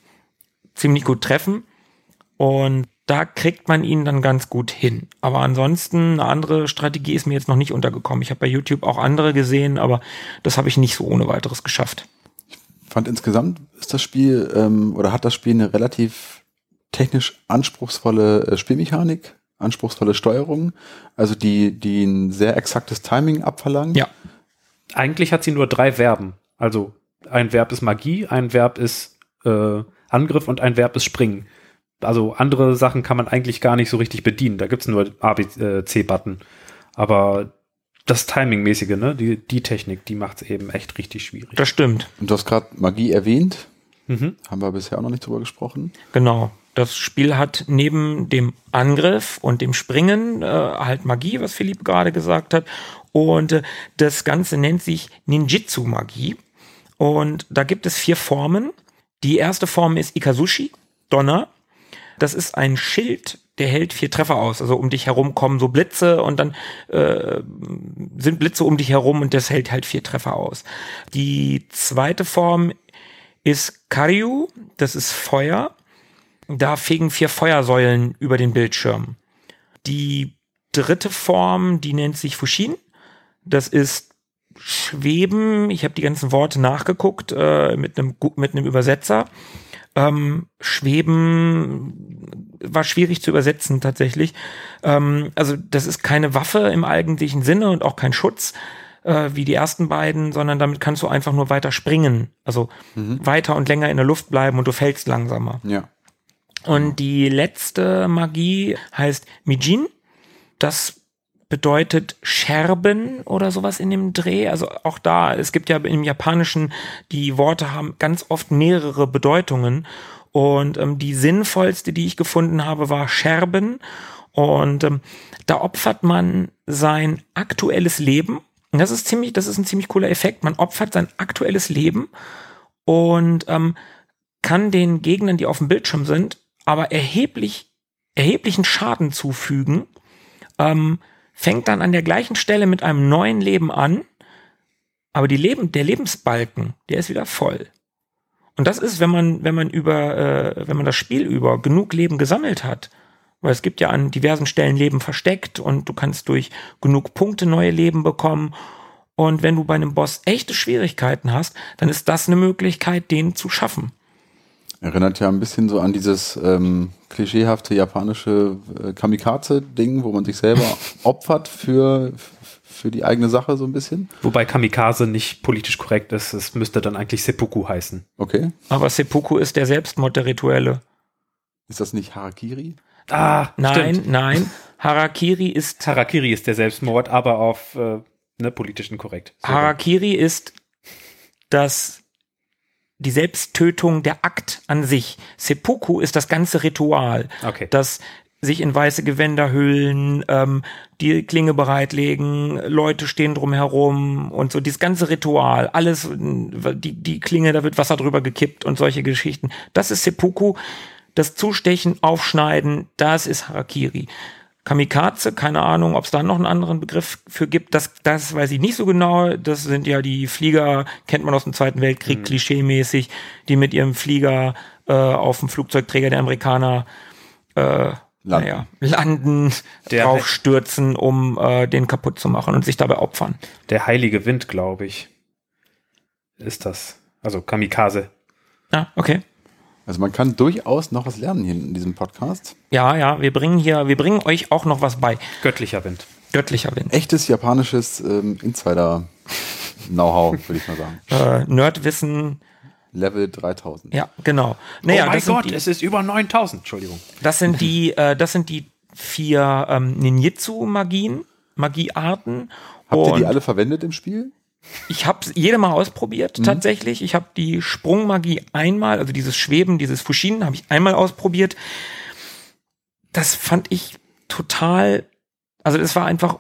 D: ziemlich gut treffen. Und da kriegt man ihn dann ganz gut hin. Aber ansonsten, eine andere Strategie ist mir jetzt noch nicht untergekommen. Ich habe bei YouTube auch andere gesehen, aber das habe ich nicht so ohne weiteres geschafft.
A: Ich fand insgesamt ist das Spiel ähm, oder hat das Spiel eine relativ technisch anspruchsvolle äh, Spielmechanik, anspruchsvolle Steuerung, also die, die ein sehr exaktes Timing abverlangen.
D: Ja.
B: Eigentlich hat sie nur drei Verben. Also ein Verb ist Magie, ein Verb ist äh, Angriff und ein Verb ist Springen. Also andere Sachen kann man eigentlich gar nicht so richtig bedienen. Da gibt's nur A, B, C-Button. Aber das Timing-mäßige, ne, die, die Technik, die macht's eben echt richtig schwierig.
D: Das stimmt.
A: Und du hast gerade Magie erwähnt.
B: Mhm.
A: Haben wir bisher auch noch nicht drüber gesprochen.
D: Genau. Das Spiel hat neben dem Angriff und dem Springen äh, halt Magie, was Philipp gerade gesagt hat. Und äh, das Ganze nennt sich Ninjitsu-Magie. Und da gibt es vier Formen. Die erste Form ist Ikazushi, Donner. Das ist ein Schild, der hält vier Treffer aus. Also um dich herum kommen so Blitze und dann äh, sind Blitze um dich herum und das hält halt vier Treffer aus. Die zweite Form ist Karyu, das ist Feuer. Da fegen vier Feuersäulen über den Bildschirm. Die dritte Form, die nennt sich Fushin. Das ist Schweben. Ich habe die ganzen Worte nachgeguckt äh, mit einem mit einem Übersetzer. Ähm, Schweben war schwierig zu übersetzen tatsächlich. Ähm, also das ist keine Waffe im eigentlichen Sinne und auch kein Schutz äh, wie die ersten beiden, sondern damit kannst du einfach nur weiter springen. Also mhm. weiter und länger in der Luft bleiben und du fällst langsamer.
A: Ja.
D: Und die letzte Magie heißt Mijin. Das bedeutet Scherben oder sowas in dem Dreh. Also auch da, es gibt ja im Japanischen, die Worte haben ganz oft mehrere Bedeutungen. Und ähm, die sinnvollste, die ich gefunden habe, war Scherben. Und ähm, da opfert man sein aktuelles Leben. Und das ist ziemlich, das ist ein ziemlich cooler Effekt. Man opfert sein aktuelles Leben und ähm, kann den Gegnern, die auf dem Bildschirm sind, aber erheblich, erheblichen Schaden zufügen. Ähm, fängt dann an der gleichen Stelle mit einem neuen Leben an, aber die Leben, der Lebensbalken, der ist wieder voll. Und das ist, wenn man, wenn man über, äh, wenn man das Spiel über genug Leben gesammelt hat, weil es gibt ja an diversen Stellen Leben versteckt und du kannst durch genug Punkte neue Leben bekommen Und wenn du bei einem Boss echte Schwierigkeiten hast, dann ist das eine Möglichkeit, den zu schaffen.
A: Erinnert ja ein bisschen so an dieses ähm, klischeehafte japanische äh, Kamikaze-Ding, wo man sich selber opfert für, für die eigene Sache so ein bisschen.
B: Wobei Kamikaze nicht politisch korrekt ist. Es müsste dann eigentlich Seppuku heißen.
A: Okay.
D: Aber Seppuku ist der Selbstmord der Rituelle.
A: Ist das nicht Harakiri?
B: Ah,
D: Nein,
B: stimmt.
D: nein. Harakiri ist
B: Harakiri ist der Selbstmord, aber auf äh, ne, politischen korrekt. So.
D: Harakiri ist das die Selbsttötung, der Akt an sich. Seppuku ist das ganze Ritual,
B: Okay.
D: das sich in weiße Gewänder hüllen, ähm, die Klinge bereitlegen, Leute stehen drumherum und so, dieses ganze Ritual, alles, die, die Klinge, da wird Wasser drüber gekippt und solche Geschichten. Das ist Seppuku, das Zustechen, Aufschneiden, das ist Harakiri. Kamikaze, keine Ahnung, ob es da noch einen anderen Begriff für gibt, das, das weiß ich nicht so genau. Das sind ja die Flieger, kennt man aus dem Zweiten Weltkrieg, mhm. klischeemäßig, die mit ihrem Flieger äh, auf dem Flugzeugträger der Amerikaner äh, landen, naja, landen
B: der
D: draufstürzen, um äh, den kaputt zu machen und sich dabei opfern.
B: Der heilige Wind, glaube ich, ist das. Also Kamikaze.
D: Ah, okay.
A: Also man kann durchaus noch was lernen hier in diesem Podcast.
D: Ja, ja, wir bringen hier, wir bringen euch auch noch was bei.
B: Göttlicher Wind.
D: Göttlicher Wind.
A: Echtes japanisches ähm, Insider-Know-how, würde ich mal sagen.
D: Äh, Nerdwissen.
A: Level dreitausend.
D: Ja, genau. Naja,
B: oh mein
D: das sind
B: Gott,
D: die,
B: es ist über neuntausend, Entschuldigung.
D: Das sind die, äh, das sind die vier ähm, Ninjitsu-Magien, Magiearten.
A: Habt ihr
D: Und
A: die alle verwendet im Spiel?
D: ich habe jede mal ausprobiert, mhm. tatsächlich. Ich habe die Sprungmagie einmal, also dieses Schweben, dieses Fushinen, habe ich einmal ausprobiert. Das fand ich total, also das war einfach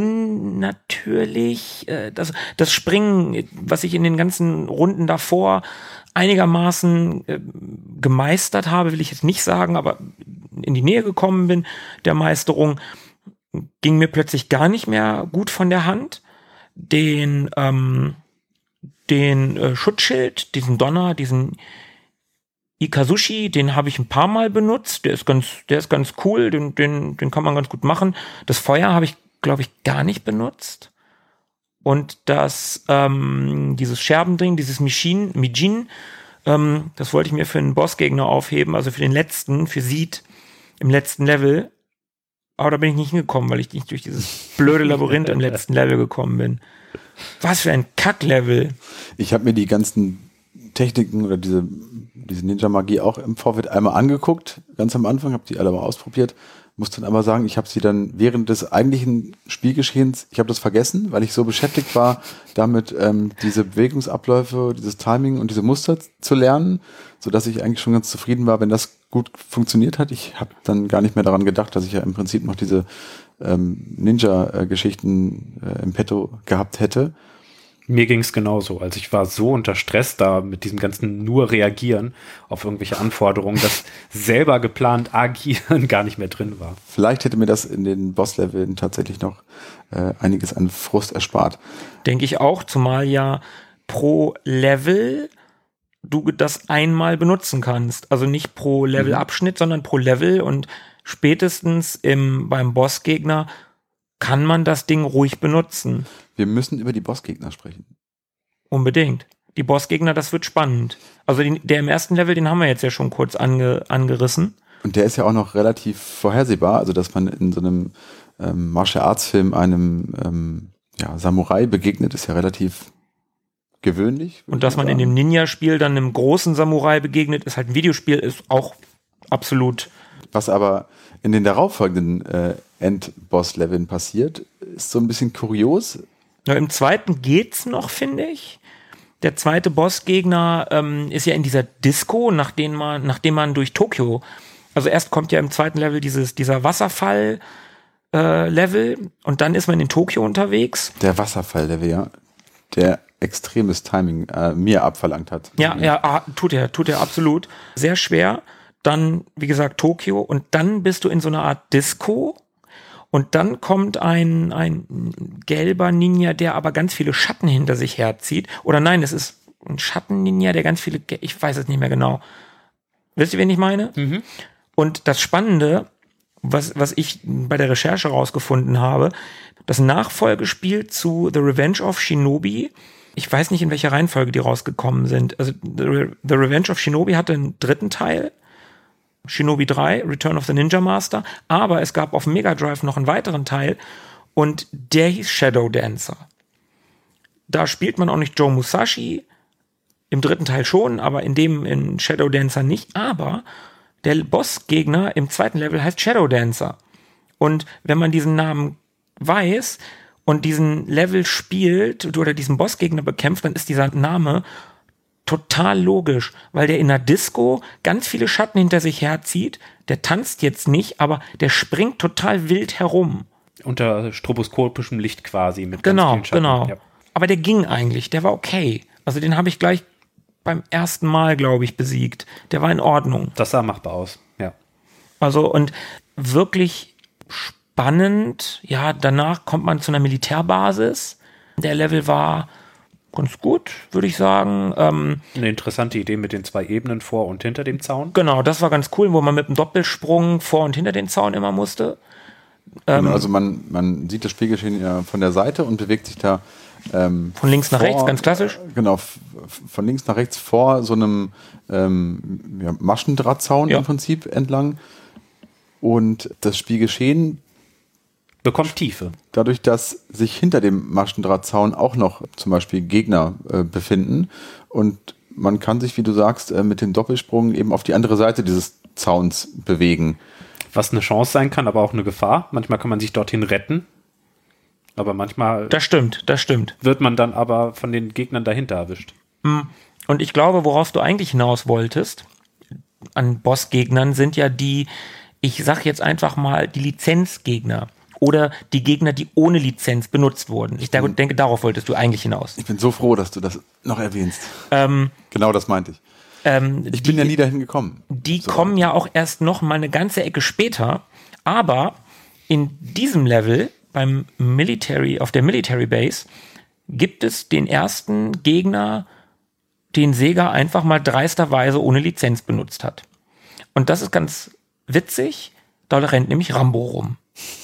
D: unnatürlich. Äh, das, das Springen, was ich in den ganzen Runden davor einigermaßen äh, gemeistert habe, will ich jetzt nicht sagen, aber in die Nähe gekommen bin der Meisterung, ging mir plötzlich gar nicht mehr gut von der Hand. Den, ähm, den äh, Schutzschild, diesen Donner, diesen Ikazushi, den habe ich ein paar Mal benutzt. Der ist ganz, der ist ganz cool, den, den, den kann man ganz gut machen. Das Feuer habe ich, glaube ich, gar nicht benutzt. Und das, ähm, dieses Scherbending, dieses Mijin, Mijin, ähm, das wollte ich mir für einen Bossgegner aufheben, also für den letzten, für Seed im letzten Level. Aber da bin ich nicht hingekommen, weil ich nicht durch dieses blöde Labyrinth im letzten Level gekommen bin. Was für ein Kack-Level.
A: Ich habe mir die ganzen Techniken oder diese, diese Ninja-Magie auch im Vorfeld einmal angeguckt, ganz am Anfang, habe die alle mal ausprobiert, muss dann aber sagen, ich habe sie dann während des eigentlichen Spielgeschehens, ich habe das vergessen, weil ich so beschäftigt war, damit ähm, diese Bewegungsabläufe, dieses Timing und diese Muster zu lernen, sodass ich eigentlich schon ganz zufrieden war, wenn das gut funktioniert hat. Ich habe dann gar nicht mehr daran gedacht, dass ich ja im Prinzip noch diese ähm, Ninja-Geschichten äh, im Petto gehabt hätte.
B: Mir ging es genauso. Also ich war so unter Stress da mit diesem ganzen nur reagieren auf irgendwelche Anforderungen, dass selber geplant agieren gar nicht mehr drin war.
A: Vielleicht hätte mir das in den Boss-Leveln tatsächlich noch äh, einiges an Frust erspart.
D: Denke ich auch, zumal ja pro Level du das einmal benutzen kannst. Also nicht pro Levelabschnitt, mhm. sondern pro Level. Und spätestens im, beim Bossgegner kann man das Ding ruhig benutzen.
A: Wir müssen über die Bossgegner sprechen.
D: Unbedingt. Die Bossgegner, das wird spannend. Also den, der im ersten Level, den haben wir jetzt ja schon kurz ange, angerissen.
A: Und der ist ja auch noch relativ vorhersehbar. Also dass man in so einem ähm, Martial Arts Film einem ähm, ja, Samurai begegnet, ist ja relativ gewöhnlich.
D: Und dass man in dem Ninja-Spiel dann einem großen Samurai begegnet, ist halt ein Videospiel, ist auch absolut.
A: Was aber in den darauffolgenden äh, Endboss-Leveln passiert, ist so ein bisschen kurios.
D: Ja, im zweiten geht's noch, finde ich. Der zweite Bossgegner ähm, ist ja in dieser Disco, nachdem man, nachdem man durch Tokio, also erst kommt ja im zweiten Level dieses, dieser Wasserfall äh, Level und dann ist man in Tokio unterwegs.
A: Der Wasserfall-Level, ja. Der extremes Timing äh, mir abverlangt hat.
D: Ja, ja, ah, tut er, tut er absolut. Sehr schwer. Dann, wie gesagt, Tokio und dann bist du in so einer Art Disco und dann kommt ein, ein gelber Ninja, der aber ganz viele Schatten hinter sich herzieht. Oder nein, es ist ein Schatten-Ninja, der ganz viele, ich weiß es nicht mehr genau. Wisst ihr, wen ich meine? Mhm. Und das Spannende, was, was ich bei der Recherche rausgefunden habe, das Nachfolgespiel zu The Revenge of Shinobi. Ich weiß nicht, in welcher Reihenfolge die rausgekommen sind. Also The, Re- The Revenge of Shinobi hatte einen dritten Teil, Shinobi drei, Return of the Ninja Master, aber es gab auf Mega Drive noch einen weiteren Teil und der hieß Shadow Dancer. Da spielt man auch nicht Joe Musashi, im dritten Teil schon, aber in dem in Shadow Dancer nicht. Aber der Bossgegner im zweiten Level heißt Shadow Dancer. Und wenn man diesen Namen weiß und diesen Level spielt oder diesen Bossgegner bekämpft, dann ist dieser Name total logisch, weil der in der Disco ganz viele Schatten hinter sich herzieht. Der tanzt jetzt nicht, aber der springt total wild herum.
B: Unter stroboskopischem Licht quasi. Mit
D: Genau,
B: ganz vielen Schatten.
D: genau.
B: Ja.
D: Aber der ging eigentlich, der war okay. Also den habe ich gleich beim ersten Mal, glaube ich, besiegt. Der war in Ordnung.
B: Das sah machbar aus, ja.
D: Also und wirklich spannend. Ja, danach kommt man zu einer Militärbasis. Der Level war ganz gut, würde ich sagen. Ähm,
B: Eine interessante Idee mit den zwei Ebenen vor und hinter dem Zaun.
D: genau, das war ganz cool, wo man mit einem Doppelsprung vor und hinter den Zaun immer musste. Ähm,
A: also man, man sieht das Spielgeschehen ja von der Seite und bewegt sich da ähm,
D: von links nach
A: vor,
D: rechts, ganz klassisch.
A: Genau, f- von links nach rechts vor so einem ähm, ja, Maschendrahtzaun
D: Ja.
A: im Prinzip entlang. Und das Spielgeschehen,
B: Bekommt Tiefe.
A: dadurch, dass sich hinter dem Maschendrahtzaun auch noch zum Beispiel Gegner äh, befinden und man kann sich, wie du sagst, äh, mit dem Doppelsprung eben auf die andere Seite dieses Zauns bewegen.
B: Was eine Chance sein kann, aber auch eine Gefahr. Manchmal kann man sich dorthin retten. Aber manchmal
D: Das stimmt, das stimmt.
B: wird man dann aber von den Gegnern dahinter erwischt.
D: Und ich glaube, worauf du eigentlich hinaus wolltest, an Bossgegnern sind ja die, ich sag jetzt einfach mal, die Lizenzgegner. Oder die Gegner, die ohne Lizenz benutzt wurden. Ich
A: Mhm.
D: denke, darauf wolltest du eigentlich hinaus.
A: Ich bin so froh, dass du das noch erwähnst.
D: Ähm,
A: Genau das meinte ich.
D: ähm,
A: Ich bin ja nie dahin gekommen.
D: Die
A: So.
D: kommen ja auch erst noch mal eine ganze Ecke später. Aber in diesem Level, beim Military, auf der Military Base, gibt es den ersten Gegner, den Sega einfach mal dreisterweise ohne Lizenz benutzt hat. Und das ist ganz witzig. Da rennt nämlich Rambo rum.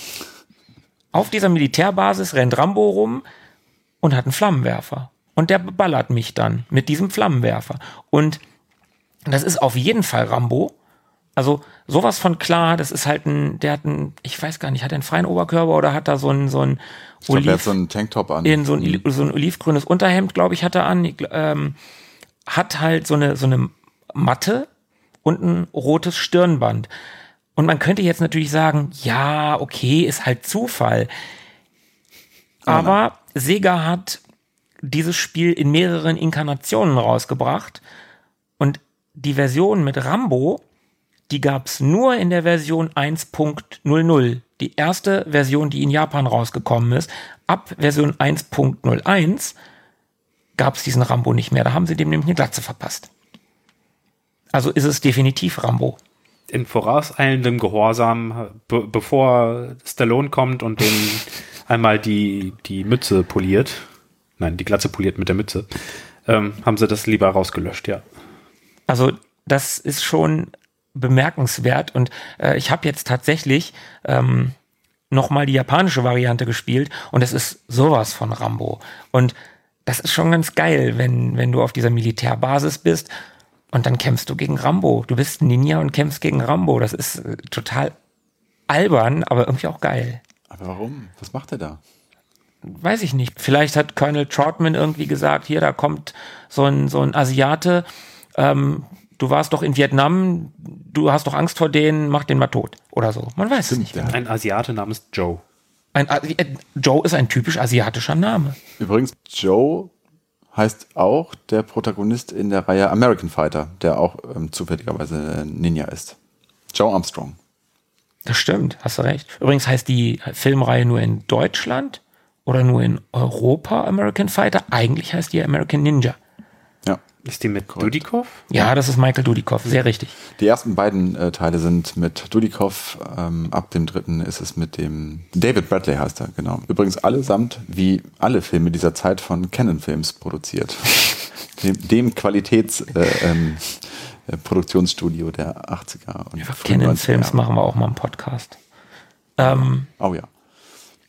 D: Auf dieser Militärbasis rennt Rambo rum und hat einen Flammenwerfer. Und der ballert mich dann mit diesem Flammenwerfer. Und das ist auf jeden Fall Rambo. Also sowas von klar, das ist halt ein, der hat einen, ich weiß gar nicht, hat er einen freien Oberkörper oder hat er so ein, so ein
A: Ich glaube, er hat
D: Oliv,
A: so einen Tanktop an.
D: in so ein, so ein olivgrünes Unterhemd, glaube ich, hat er an, ich, ähm, hat halt so eine, so eine Matte und ein rotes Stirnband. Und man könnte jetzt natürlich sagen, ja, okay, ist halt Zufall. Aber Sega hat dieses Spiel in mehreren Inkarnationen rausgebracht. Und die Version mit Rambo, die gab es nur in der Version eins Punkt null null. Die erste Version, die in Japan rausgekommen ist. Ab Version eins Punkt null eins gab es diesen Rambo nicht mehr. Da haben sie dem nämlich eine Glatze verpasst. Also ist es definitiv Rambo.
B: In vorauseilendem Gehorsam, be bevor Stallone kommt und den einmal die, die Mütze poliert, nein, die Glatze poliert mit der Mütze, ähm, haben sie das lieber rausgelöscht, ja.
D: Also das ist schon bemerkenswert und äh, ich habe jetzt tatsächlich ähm, nochmal die japanische Variante gespielt und es ist sowas von Rambo. Und das ist schon ganz geil, wenn, wenn du auf dieser Militärbasis bist und dann kämpfst du gegen Rambo. Du bist ein Ninja und kämpfst gegen Rambo. Das ist äh, total albern, aber irgendwie auch geil.
A: Aber warum? Was macht er da?
D: Weiß ich nicht. Vielleicht hat Colonel Troutman irgendwie gesagt, hier, da kommt so ein, so ein Asiate, ähm, du warst doch in Vietnam, du hast doch Angst vor denen, mach den mal tot. Oder so. Man weiß es nicht.
A: der hat-
B: Ein Asiate namens Joe.
D: Ein, Asi- äh, Joe ist ein typisch asiatischer Name.
A: Übrigens, Joe heißt auch der Protagonist in der Reihe American Fighter, der auch ähm, zufälligerweise Ninja ist. Joe Armstrong.
D: Das stimmt, hast du recht. Übrigens heißt die Filmreihe nur in Deutschland oder nur in Europa American Fighter. Eigentlich heißt die American Ninja.
A: Ja.
B: Ist die mit Dudikoff?
D: Ja, das ist Michael Dudikoff, sehr richtig.
A: Die ersten beiden äh, Teile sind mit Dudikoff, ähm, ab dem dritten ist es mit dem David Bradley heißt er, genau. Übrigens allesamt, wie alle Filme dieser Zeit, von Canon Films produziert. dem dem Qualitäts äh, ähm, äh, Produktionsstudio der achtziger und frühen
D: Canon
A: neunziger
D: Films
A: Jahre.
D: machen wir auch mal einen Podcast. Ähm,
A: Oh ja.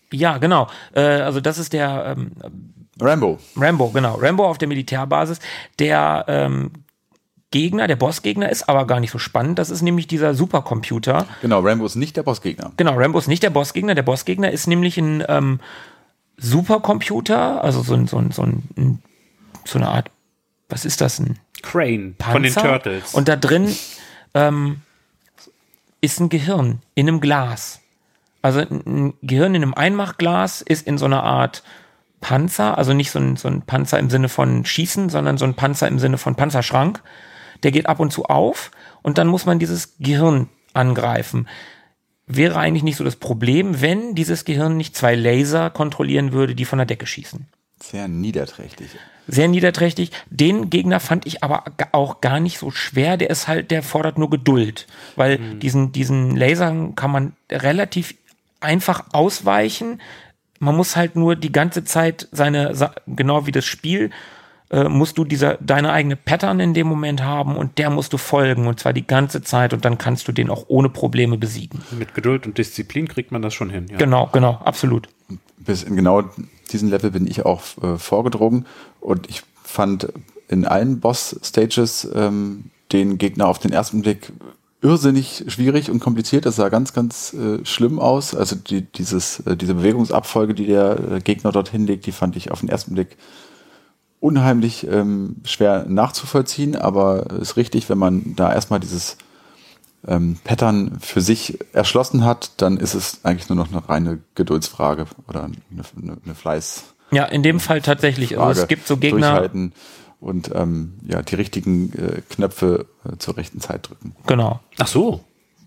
D: Ja, genau. Äh, also das ist der ähm,
A: Rambo.
D: Rambo, genau. Rambo auf der Militärbasis. Der ähm, Gegner, der Bossgegner ist aber gar nicht so spannend. Das ist nämlich dieser Supercomputer.
A: Genau, Rambo ist nicht der Bossgegner.
D: Genau, Rambo ist nicht der Bossgegner. Der Bossgegner ist nämlich ein ähm, Supercomputer, also so, ein, so, ein, so, ein, so eine Art, was ist das? Ein
B: Crane
D: Panzer?
B: von den Turtles.
D: Und da drin ähm, ist ein Gehirn in einem Glas. Also ein Gehirn in einem Einmachglas ist in so einer Art Panzer, also nicht so ein, so ein Panzer im Sinne von Schießen, sondern so ein Panzer im Sinne von Panzerschrank. Der geht ab und zu auf und dann muss man dieses Gehirn angreifen. Wäre eigentlich nicht so das Problem, wenn dieses Gehirn nicht zwei Laser kontrollieren würde, die von der Decke schießen.
A: Sehr niederträchtig.
D: Sehr niederträchtig. Den Gegner fand ich aber auch gar nicht so schwer. Der ist halt, der fordert nur Geduld. Weil mhm. diesen, diesen Lasern kann man relativ einfach ausweichen. Man muss halt nur die ganze Zeit seine, genau wie das Spiel, äh, musst du dieser, deine eigene Pattern in dem Moment haben und der musst du folgen und zwar die ganze Zeit und dann kannst du den auch ohne Probleme besiegen.
B: Mit Geduld und Disziplin kriegt man das schon hin. Ja.
D: Genau, genau, absolut.
A: Bis in genau diesen Level bin ich auch äh, vorgedrungen und ich fand in allen Boss-Stages ähm, den Gegner auf den ersten Blick irrsinnig schwierig und kompliziert. Das sah ganz, ganz äh, schlimm aus. Also die, dieses, äh, diese Bewegungsabfolge, die der äh, Gegner dort hinlegt, die fand ich auf den ersten Blick unheimlich ähm, schwer nachzuvollziehen, aber ist richtig, wenn man da erstmal dieses ähm, Pattern für sich erschlossen hat, dann ist es eigentlich nur noch eine reine Geduldsfrage oder eine, eine, eine Fleiß.
D: Ja, in dem Fall tatsächlich. Also es gibt so Gegner.
A: Durchhalten und ähm, ja, die richtigen äh, Knöpfe äh, zur rechten Zeit drücken.
D: Genau.
B: Ach so.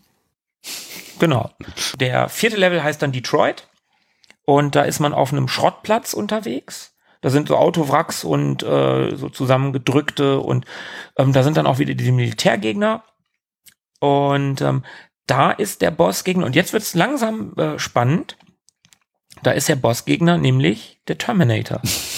D: Genau. Der vierte Level heißt dann Detroit und da ist man auf einem Schrottplatz unterwegs. Da sind so Autowracks und äh, so zusammengedrückte und ähm, da sind dann auch wieder die Militärgegner. Und ähm, da ist der Bossgegner, und jetzt wird es langsam äh, spannend, da ist der Bossgegner nämlich der Terminator.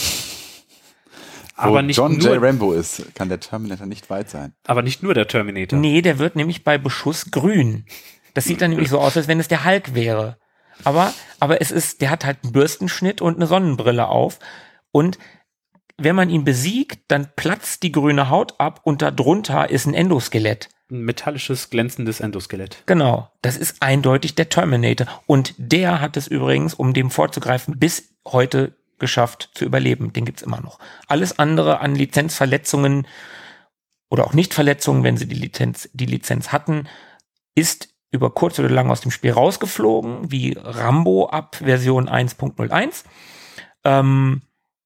A: Aber nicht John J. Rambo ist, kann der Terminator nicht weit sein.
B: Aber nicht nur der Terminator.
D: Nee, der wird nämlich bei Beschuss grün. Das sieht dann nämlich so aus, als wenn es der Hulk wäre. Aber, aber es ist, der hat halt einen Bürstenschnitt und eine Sonnenbrille auf. Und wenn man ihn besiegt, dann platzt die grüne Haut ab und darunter ist ein Endoskelett.
B: Ein metallisches, glänzendes Endoskelett.
D: Genau, das ist eindeutig der Terminator. Und der hat es übrigens, um dem vorzugreifen, bis heute geschafft zu überleben. Den gibt's immer noch. Alles andere an Lizenzverletzungen oder auch Nichtverletzungen, wenn sie die Lizenz, die Lizenz hatten, ist über kurz oder lang aus dem Spiel rausgeflogen, wie Rambo ab Version eins Punkt null eins. Ähm,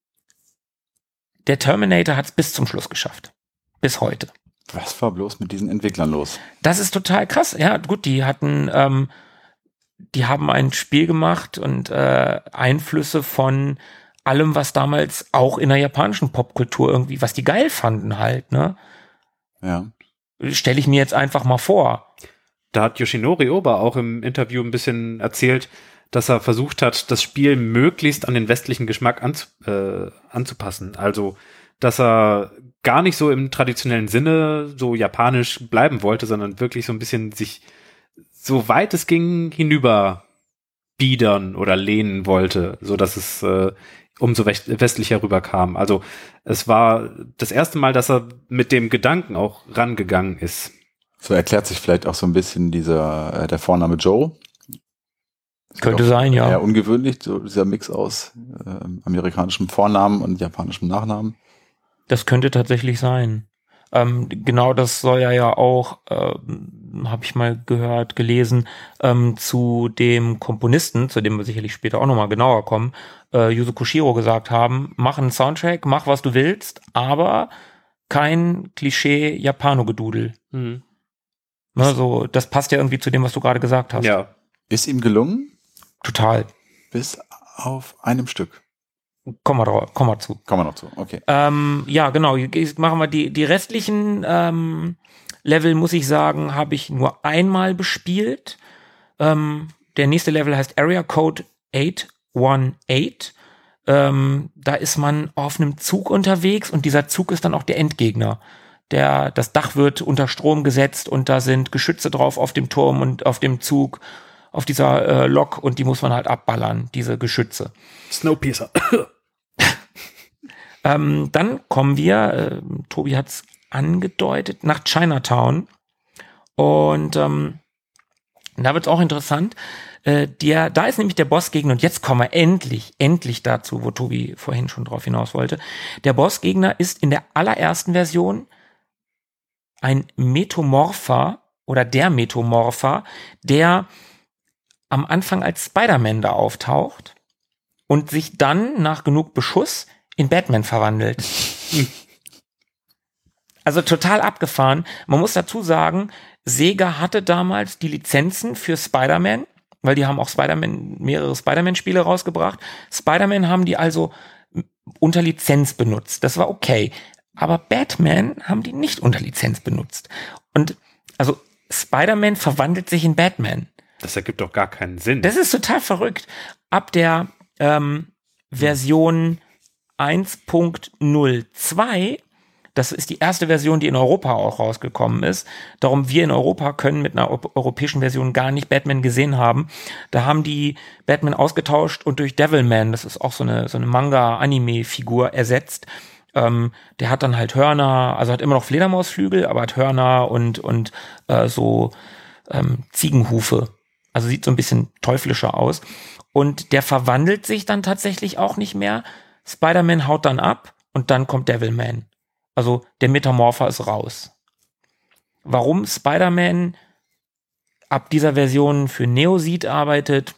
D: Der Terminator hat es bis zum Schluss geschafft. Bis heute.
A: Was war bloß mit diesen Entwicklern los?
D: Das ist total krass. Ja, gut, die hatten, ähm, die haben ein Spiel gemacht und äh, Einflüsse von allem, was damals auch in der japanischen Popkultur irgendwie, was die geil fanden halt, ne?
A: Ja.
D: Stelle ich mir jetzt einfach mal vor.
B: Da hat Yoshinori Oba auch im Interview ein bisschen erzählt, dass er versucht hat, das Spiel möglichst an den westlichen Geschmack anzu, äh, anzupassen. Also, dass er gar nicht so im traditionellen Sinne so japanisch bleiben wollte, sondern wirklich so ein bisschen sich, so weit es ging, hinüber biedern oder lehnen wollte, so dass es äh, umso westlicher rüberkam. Also, es war das erste Mal, dass er mit dem Gedanken auch rangegangen ist. So
A: erklärt sich vielleicht auch so ein bisschen dieser, äh, der Vorname Joe.
D: Könnte sein, ja.
A: Eher ungewöhnlich, so dieser Mix aus äh, amerikanischem Vornamen und japanischem Nachnamen.
D: Das könnte tatsächlich sein. Ähm, genau, das soll ja ja auch, äh, habe ich mal gehört, gelesen, ähm, zu dem Komponisten, zu dem wir sicherlich später auch nochmal genauer kommen, äh, Yuzo Koshiro gesagt haben, mach einen Soundtrack, mach was du willst, aber kein Klischee-Japano-Gedudel. Mhm. Ne, so, das passt ja irgendwie zu dem, was du gerade gesagt hast.
B: Ja.
A: Ist ihm gelungen?
D: Total.
A: Bis auf einem Stück.
D: Kommen wir, drauf, kommen wir zu.
A: Kommen wir noch zu, okay.
D: Ähm, ja, genau. Jetzt machen wir die, die restlichen ähm, Level, muss ich sagen, habe ich nur einmal bespielt. Ähm, der nächste Level heißt Area Code acht achtzehn. Ähm, da ist man auf einem Zug unterwegs und dieser Zug ist dann auch der Endgegner. Der, das Dach wird unter Strom gesetzt und da sind Geschütze drauf auf dem Turm und auf dem Zug. auf dieser äh, Lok und die muss man halt abballern, diese Geschütze.
B: Snowpiercer.
D: ähm, dann kommen wir, äh, Tobi hat es angedeutet, nach Chinatown. Und ähm, da wird es auch interessant. Äh, der, da ist nämlich der Bossgegner, und jetzt kommen wir endlich, endlich dazu, wo Tobi vorhin schon drauf hinaus wollte. Der Bossgegner ist in der allerersten Version ein Metamorpher oder der Metamorpher, der am Anfang als Spider-Man da auftaucht und sich dann nach genug Beschuss in Batman verwandelt. Also total abgefahren. Man muss dazu sagen, Sega hatte damals die Lizenzen für Spider-Man, weil die haben auch Spider-Man, mehrere Spider-Man-Spiele rausgebracht. Spider-Man haben die also unter Lizenz benutzt. Das war okay. Aber Batman haben die nicht unter Lizenz benutzt. Und also Spider-Man verwandelt sich in Batman.
B: Das ergibt doch gar keinen Sinn.
D: Das ist total verrückt. Ab der ähm, Version eins Punkt null zwei, das ist die erste Version, die in Europa auch rausgekommen ist. Darum, wir in Europa können mit einer europäischen Version gar nicht Batman gesehen haben. Da haben die Batman ausgetauscht und durch Devilman, das ist auch so eine, so eine Manga-Anime-Figur, ersetzt. Ähm, der hat dann halt Hörner, also hat immer noch Fledermausflügel, aber hat Hörner und, und äh, so ähm, Ziegenhufe. Also sieht so ein bisschen teuflischer aus. Und der verwandelt sich dann tatsächlich auch nicht mehr. Spider-Man haut dann ab und dann kommt Devilman. Also der Metamorpher ist raus. Warum Spider-Man ab dieser Version für Neoseed arbeitet,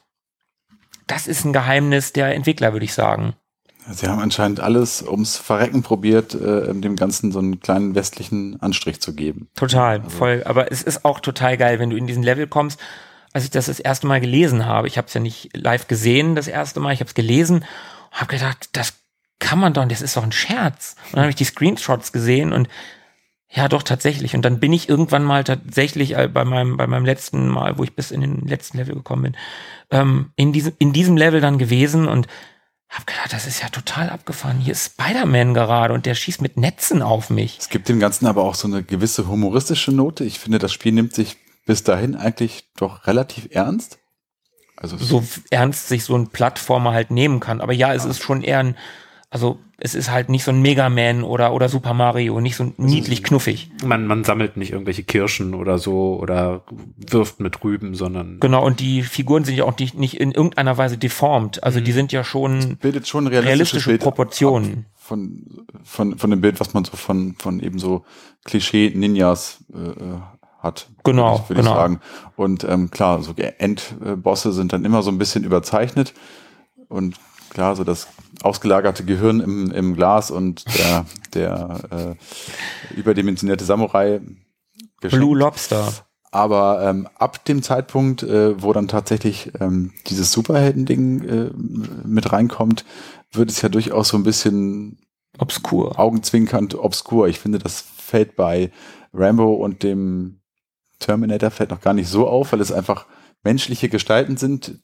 D: das ist ein Geheimnis der Entwickler, würde ich sagen.
A: Sie haben anscheinend alles ums Verrecken probiert, äh, dem Ganzen so einen kleinen westlichen Anstrich zu geben.
D: Total,
A: also.
D: voll. Aber es ist auch total geil, wenn du in diesen Level kommst. Als ich das das erste Mal gelesen habe, ich habe es ja nicht live gesehen das erste Mal, ich habe es gelesen und habe gedacht, das kann man doch, das ist doch ein Scherz. Und dann habe ich die Screenshots gesehen und ja, doch tatsächlich. Und dann bin ich irgendwann mal tatsächlich bei meinem bei meinem letzten Mal, wo ich bis in den letzten Level gekommen bin, ähm, in diesem in diesem Level dann gewesen und hab gedacht, das ist ja total abgefahren. Hier ist Spider-Man gerade und der schießt mit Netzen auf mich.
A: Es gibt dem Ganzen aber auch so eine gewisse humoristische Note. Ich finde, das Spiel nimmt sich bis dahin eigentlich doch relativ ernst. Also
D: so ernst sich so ein Plattformer halt nehmen kann. Aber ja, es ist schon eher ein, also es ist halt nicht so ein Mega Man oder, oder Super Mario, nicht so niedlich knuffig.
B: Man, man sammelt nicht irgendwelche Kirschen oder so oder wirft mit Rüben, sondern...
D: Genau, und die Figuren sind ja auch nicht, nicht in irgendeiner Weise deformt. Also mhm. die sind ja schon,
A: bildet schon
D: realistische Proportionen.
A: Von, von, von dem Bild, was man so von, von eben so Klischee-Ninjas äh, hat.
D: Genau,
A: würde ich, würde
D: genau.
A: ich sagen. Und ähm, klar, so Endbosse sind dann immer so ein bisschen überzeichnet und klar, so das ausgelagerte Gehirn im, im Glas und der, der äh, überdimensionierte Samurai.
D: Blue Lobster.
A: Aber ähm, ab dem Zeitpunkt, äh, wo dann tatsächlich ähm, dieses Superhelden-Ding äh, mit reinkommt, wird es ja durchaus so ein bisschen
D: obskur,
A: augenzwinkernd obskur. Ich finde, das fällt bei Rambo und dem Terminator fällt noch gar nicht so auf, weil es einfach menschliche Gestalten sind.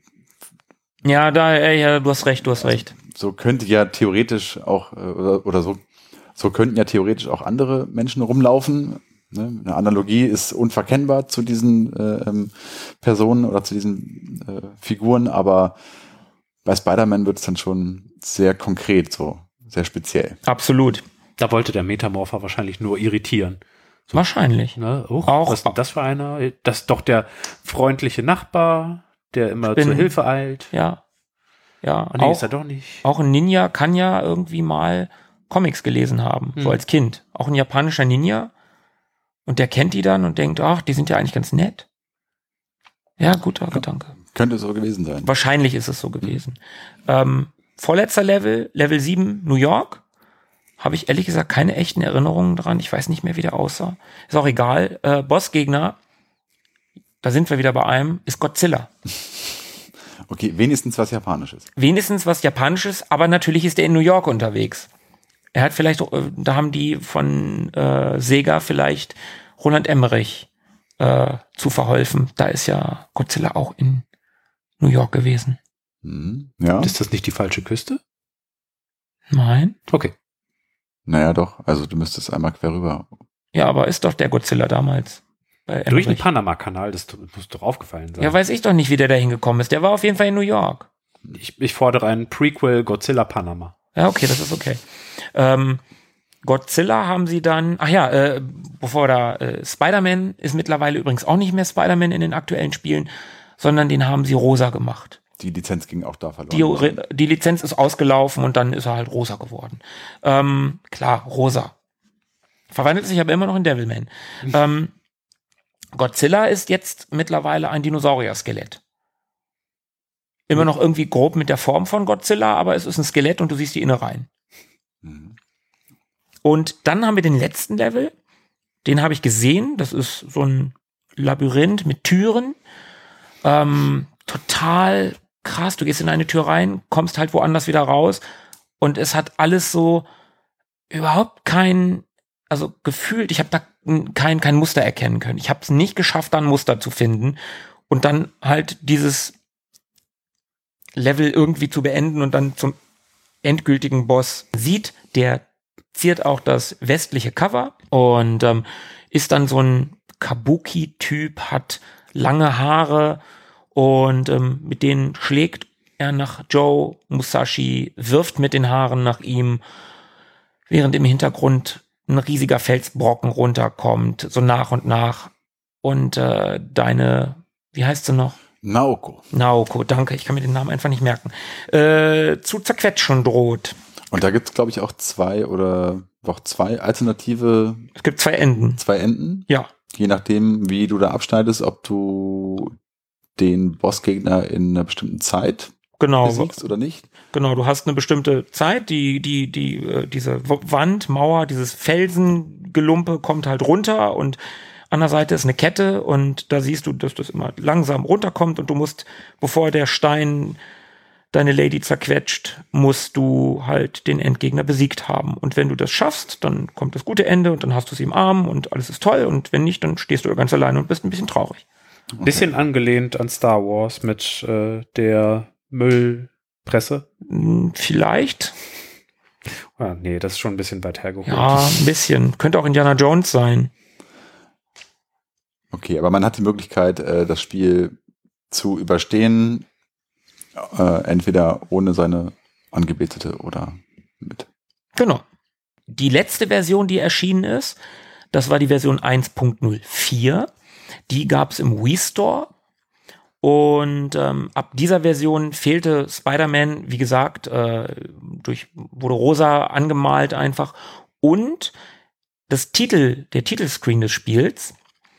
D: Ja, da, ja, du hast recht, du hast recht.
A: So könnte ja theoretisch auch, oder, oder so, so könnten ja theoretisch auch andere Menschen rumlaufen. Ne? Eine Analogie ist unverkennbar zu diesen äh, ähm, Personen oder zu diesen äh, Figuren, aber bei Spider-Man wird es dann schon sehr konkret, so sehr speziell.
D: Absolut.
B: Da wollte der Metamorpher wahrscheinlich nur irritieren.
D: So, wahrscheinlich.
B: Ne? Oh,
D: auch,
B: was ist denn das für einer? Das ist doch der freundliche Nachbar, der immer
D: bin,
B: zur Hilfe eilt.
D: Ja. Ja,
B: oh, nee,
D: auch,
B: ist er doch nicht.
D: Auch ein Ninja kann ja irgendwie mal Comics gelesen haben, hm. so als Kind. Auch ein japanischer Ninja. Und der kennt die dann und denkt, ach, die sind ja eigentlich ganz nett. Ja, guter ja, Gedanke.
A: Könnte so gewesen sein.
D: Wahrscheinlich ist es so gewesen. Ähm, vorletzter Level, Level sieben, New York. Habe ich ehrlich gesagt keine echten Erinnerungen dran. Ich weiß nicht mehr, wie der aussah. Ist auch egal. Äh, Bossgegner, da sind wir wieder bei einem, ist Godzilla.
A: Okay, wenigstens was Japanisches.
D: Wenigstens was Japanisches, aber natürlich ist er in New York unterwegs. Er hat vielleicht, da haben die von äh, Sega vielleicht Roland Emmerich äh, zu verholfen. Da ist ja Godzilla auch in New York gewesen.
A: Mhm, ja.
B: Ist das nicht die falsche Küste?
D: Nein.
B: Okay.
A: Naja, doch. Also du müsstest einmal quer rüber.
D: Ja, aber ist doch der Godzilla damals. Bei
B: Durch den
D: Emmerich.
B: Panama-Kanal, das muss doch aufgefallen sein.
D: Ja, weiß ich doch nicht, wie der da hingekommen ist. Der war auf jeden Fall in New York.
B: Ich, ich fordere einen Prequel Godzilla Panama.
D: Ja, okay, das ist okay. Ähm, Godzilla haben sie dann, ach ja, äh, bevor da, äh, Spider-Man ist mittlerweile übrigens auch nicht mehr Spider-Man in den aktuellen Spielen, sondern den haben sie rosa gemacht.
A: Die Lizenz ging auch da verloren.
D: Die, Re- die Lizenz ist ausgelaufen und dann ist er halt rosa geworden. Ähm, klar, rosa. Verwandelt sich aber immer noch in Devilman. Ähm, Godzilla ist jetzt mittlerweile ein Dinosaurier-Skelett. Immer noch irgendwie grob mit der Form von Godzilla, aber es ist ein Skelett und du siehst die Innereien.
A: Mhm.
D: Und dann haben wir den letzten Level, den habe ich gesehen, das ist so ein Labyrinth mit Türen, ähm, total krass, du gehst in eine Tür rein, kommst halt woanders wieder raus und es hat alles so überhaupt kein, also gefühlt, ich habe da kein, kein Muster erkennen können. Ich habe es nicht geschafft, da ein Muster zu finden und dann halt dieses Level irgendwie zu beenden und dann zum endgültigen Boss sieht, der ziert auch das westliche Cover und ähm, ist dann so ein Kabuki-Typ, hat lange Haare und ähm, mit denen schlägt er nach Joe Musashi, wirft mit den Haaren nach ihm, während im Hintergrund ein riesiger Felsbrocken runterkommt, so nach und nach. Und äh, deine, wie heißt sie noch?
A: Naoko.
D: Naoko, danke, ich kann mir den Namen einfach nicht merken. Äh, zu zerquetschen droht.
A: Und da gibt es, glaube ich, auch zwei oder doch zwei alternative,
D: Es gibt zwei Enden.
A: zwei Enden.
D: Ja.
A: Je nachdem, wie du da abschneidest, ob du den Bossgegner in einer bestimmten Zeit
D: Genau,
A: besiegst oder nicht.
D: genau. Du hast eine bestimmte Zeit, die, die, die, äh, diese Wand, Mauer, dieses Felsengelumpe kommt halt runter und an der Seite ist eine Kette und da siehst du, dass das immer langsam runterkommt und du musst, bevor der Stein deine Lady zerquetscht, musst du halt den Endgegner besiegt haben. Und wenn du das schaffst, dann kommt das gute Ende und dann hast du sie im Arm und alles ist toll und wenn nicht, dann stehst du ganz alleine und bist ein bisschen traurig.
B: Ein bisschen angelehnt an Star Wars mit äh, der Müllpresse.
D: Hm, Vielleicht.
B: Ah, nee, das ist schon ein bisschen weit hergeholt.
D: Ja, ein bisschen. Könnte auch Indiana Jones sein.
A: Okay, aber man hat die Möglichkeit, äh, das Spiel zu überstehen, äh, entweder ohne seine Angebetete oder mit.
D: Genau. Die letzte Version, die erschienen ist, das war die Version eins Punkt null vier. Die gab es im Wii Store. Und ähm, ab dieser Version fehlte Spider-Man, wie gesagt, äh, durch, wurde rosa angemalt einfach. Und das Titel, der Titelscreen des Spiels,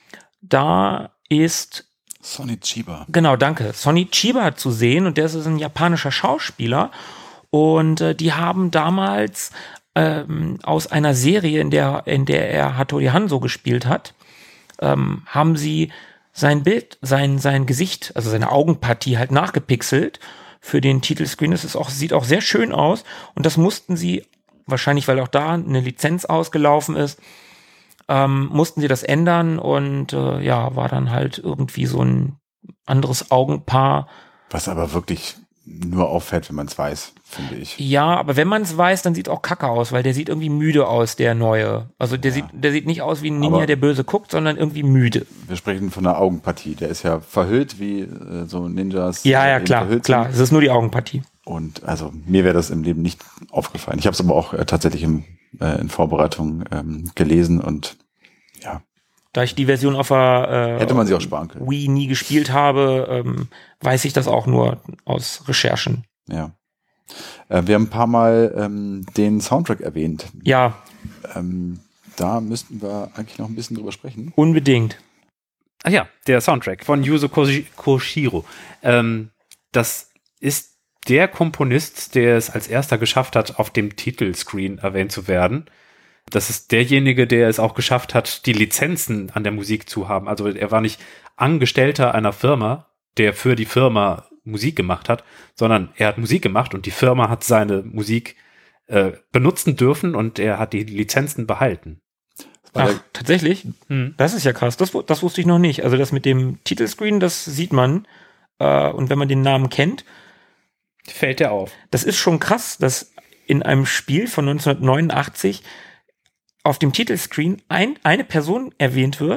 D: da ist
A: Sonny Chiba.
D: Genau, danke. Sonny Chiba zu sehen und der ist ein japanischer Schauspieler und äh, die haben damals ähm, aus einer Serie, in der in der er Hattori Hanzo gespielt hat, ähm, haben sie sein Bild, sein sein Gesicht, also seine Augenpartie halt nachgepixelt für den Titelscreen. Das ist auch sieht auch sehr schön aus und das mussten sie wahrscheinlich, weil auch da eine Lizenz ausgelaufen ist. Ähm, mussten sie das ändern und äh, ja, war dann halt irgendwie so ein anderes Augenpaar.
A: Was aber wirklich nur auffällt, wenn man es weiß, finde ich.
D: Ja, aber wenn man es weiß, dann sieht auch kacke aus, weil der sieht irgendwie müde aus, der neue. Also der
A: Ja.
D: sieht, der sieht nicht aus wie ein Ninja,
A: Aber
D: der böse guckt, sondern irgendwie müde.
A: Wir sprechen von einer Augenpartie. Der ist ja verhüllt, wie äh, so Ninjas.
D: Ja,
A: äh,
D: ja,
A: eben
D: klar,
A: verhüllt
D: klar.
A: sind.
D: Es ist nur die Augenpartie.
A: Und also mir wäre das im Leben nicht aufgefallen. Ich habe es aber auch äh, tatsächlich im, äh, in Vorbereitung ähm, gelesen und ja.
D: Da ich die Version auf der äh,
A: Hätte man sie auch sparen können.
D: Wii nie gespielt habe, ähm, weiß ich das auch nur aus Recherchen.
A: Ja. Äh, wir haben ein paar Mal ähm, den Soundtrack erwähnt.
D: Ja,
A: Ähm, da müssten wir eigentlich noch ein bisschen drüber sprechen.
D: unbedingt.
B: Ach ja, der Soundtrack von Yuzo Koshi- Koshiro. Ähm, das ist der Komponist, der es als erster geschafft hat, auf dem Titelscreen erwähnt zu werden. Das ist derjenige, der es auch geschafft hat, die Lizenzen an der Musik zu haben. Also er war nicht Angestellter einer Firma, der für die Firma Musik gemacht hat, sondern er hat Musik gemacht und die Firma hat seine Musik äh, benutzen dürfen und er hat die Lizenzen behalten.
A: War
D: Ach,
A: der-
D: tatsächlich?
B: Hm.
D: Das ist ja krass. Das, wu- das wusste ich noch nicht. Also das mit dem Titelscreen, das sieht man. Äh, und wenn man den Namen kennt,
B: Fällt der auf.
D: das ist schon krass, dass in einem Spiel von neunzehnhundertneunundachtzig auf dem Titelscreen ein, eine Person erwähnt wird,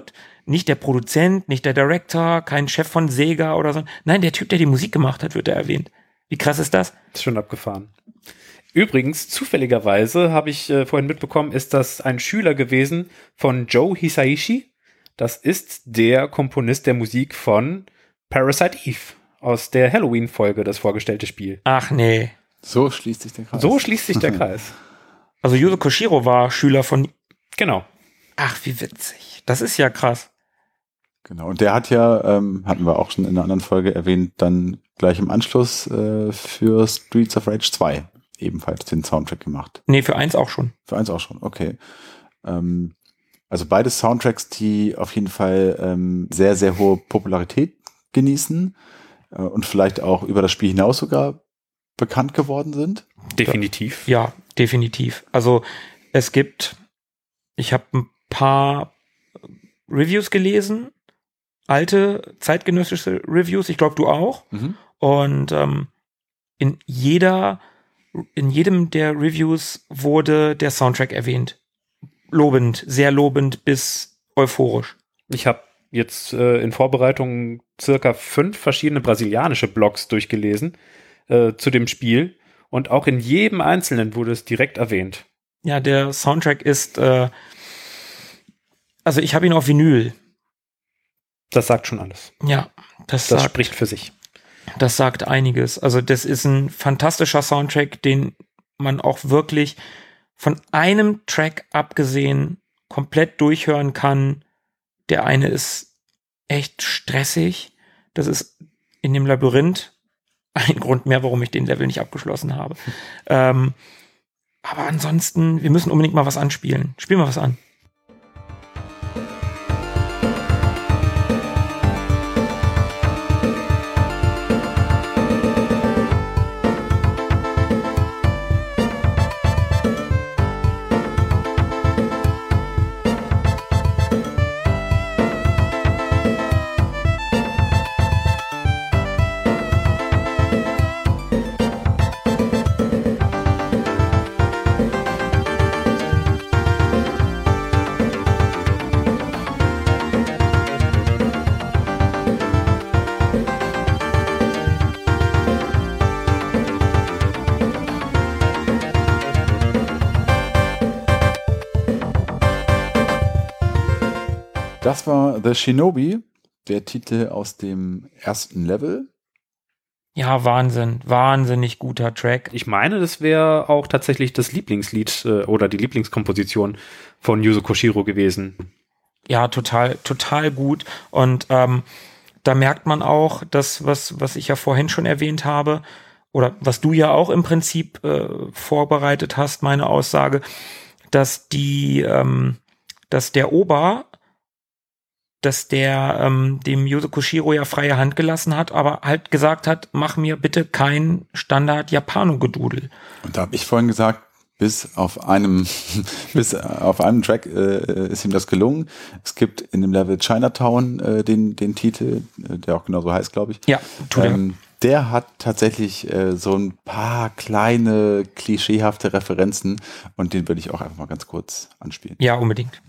D: nicht der Produzent, nicht der Director, kein Chef von Sega oder so. Nein, der Typ, der die Musik gemacht hat, wird da erwähnt. Wie krass ist das?
B: Ist schon abgefahren. Übrigens, zufälligerweise habe ich äh, vorhin mitbekommen, ist das ein Schüler gewesen von Joe Hisaishi. Das ist der Komponist der Musik von Parasite Eve aus der Halloween-Folge, das vorgestellte Spiel.
D: Ach nee.
A: So schließt sich der Kreis.
B: So schließt sich der Kreis.
D: Also Yuzo Koshiro war Schüler von...
B: Genau.
D: Ach, wie witzig. Das ist ja krass.
A: Genau, und der hat ja, ähm, hatten wir auch schon in einer anderen Folge erwähnt, dann gleich im Anschluss äh, für Streets of Rage zwei ebenfalls den Soundtrack gemacht.
D: Nee, für eins auch schon.
A: Für eins auch schon, okay. Ähm, also beide Soundtracks, die auf jeden Fall ähm, sehr, sehr hohe Popularität genießen äh, und vielleicht auch über das Spiel hinaus sogar bekannt geworden sind.
B: Definitiv.
D: Ja, definitiv. Also es gibt, ich habe ein paar Reviews gelesen, alte, zeitgenössische Reviews, ich glaube du auch.
A: Mhm.
D: Und ähm, in jeder, in jedem der Reviews wurde der Soundtrack erwähnt. Lobend, sehr lobend bis euphorisch.
B: Ich habe jetzt äh, in Vorbereitung circa fünf verschiedene brasilianische Blogs durchgelesen äh, zu dem Spiel und auch in jedem einzelnen wurde es direkt erwähnt.
D: Ja, der Soundtrack ist, äh, also ich habe ihn auf Vinyl.
B: Das sagt schon alles.
D: Ja, das,
B: Das
D: sagt,
B: spricht für sich.
D: das sagt einiges. Also das ist ein fantastischer Soundtrack, den man auch wirklich von einem Track abgesehen komplett durchhören kann. Der eine ist echt stressig. Das ist in dem Labyrinth ein Grund mehr, warum ich den Level nicht abgeschlossen habe. ähm, aber ansonsten, wir müssen unbedingt mal was anspielen. Spielen wir was an.
A: Das war The Shinobi, der Titel aus dem ersten Level.
D: Ja, Wahnsinn. Wahnsinnig guter Track.
B: Ich meine, das wäre auch tatsächlich das Lieblingslied äh, oder die Lieblingskomposition von Yuzo Koshiro gewesen.
D: Ja, total, total gut. Und ähm, da merkt man auch, das, was, was ich ja vorhin schon erwähnt habe, oder was du ja auch im Prinzip äh, vorbereitet hast, meine Aussage, dass die, ähm, dass der Ober, dass der ähm, dem Yuzo Koshiro ja freie Hand gelassen hat, aber halt gesagt hat, mach mir bitte kein Standard-Japano-Gedudel.
A: Und da habe ich vorhin gesagt, bis auf einem, bis auf einem Track äh, ist ihm das gelungen. Es gibt in dem Level Chinatown äh, den, den Titel, äh, der auch genauso heißt, glaube ich.
D: Ja, tut er.
A: Ähm, der hat tatsächlich äh, so ein paar kleine, klischeehafte Referenzen und den würde ich auch einfach mal ganz kurz anspielen.
D: Ja, unbedingt.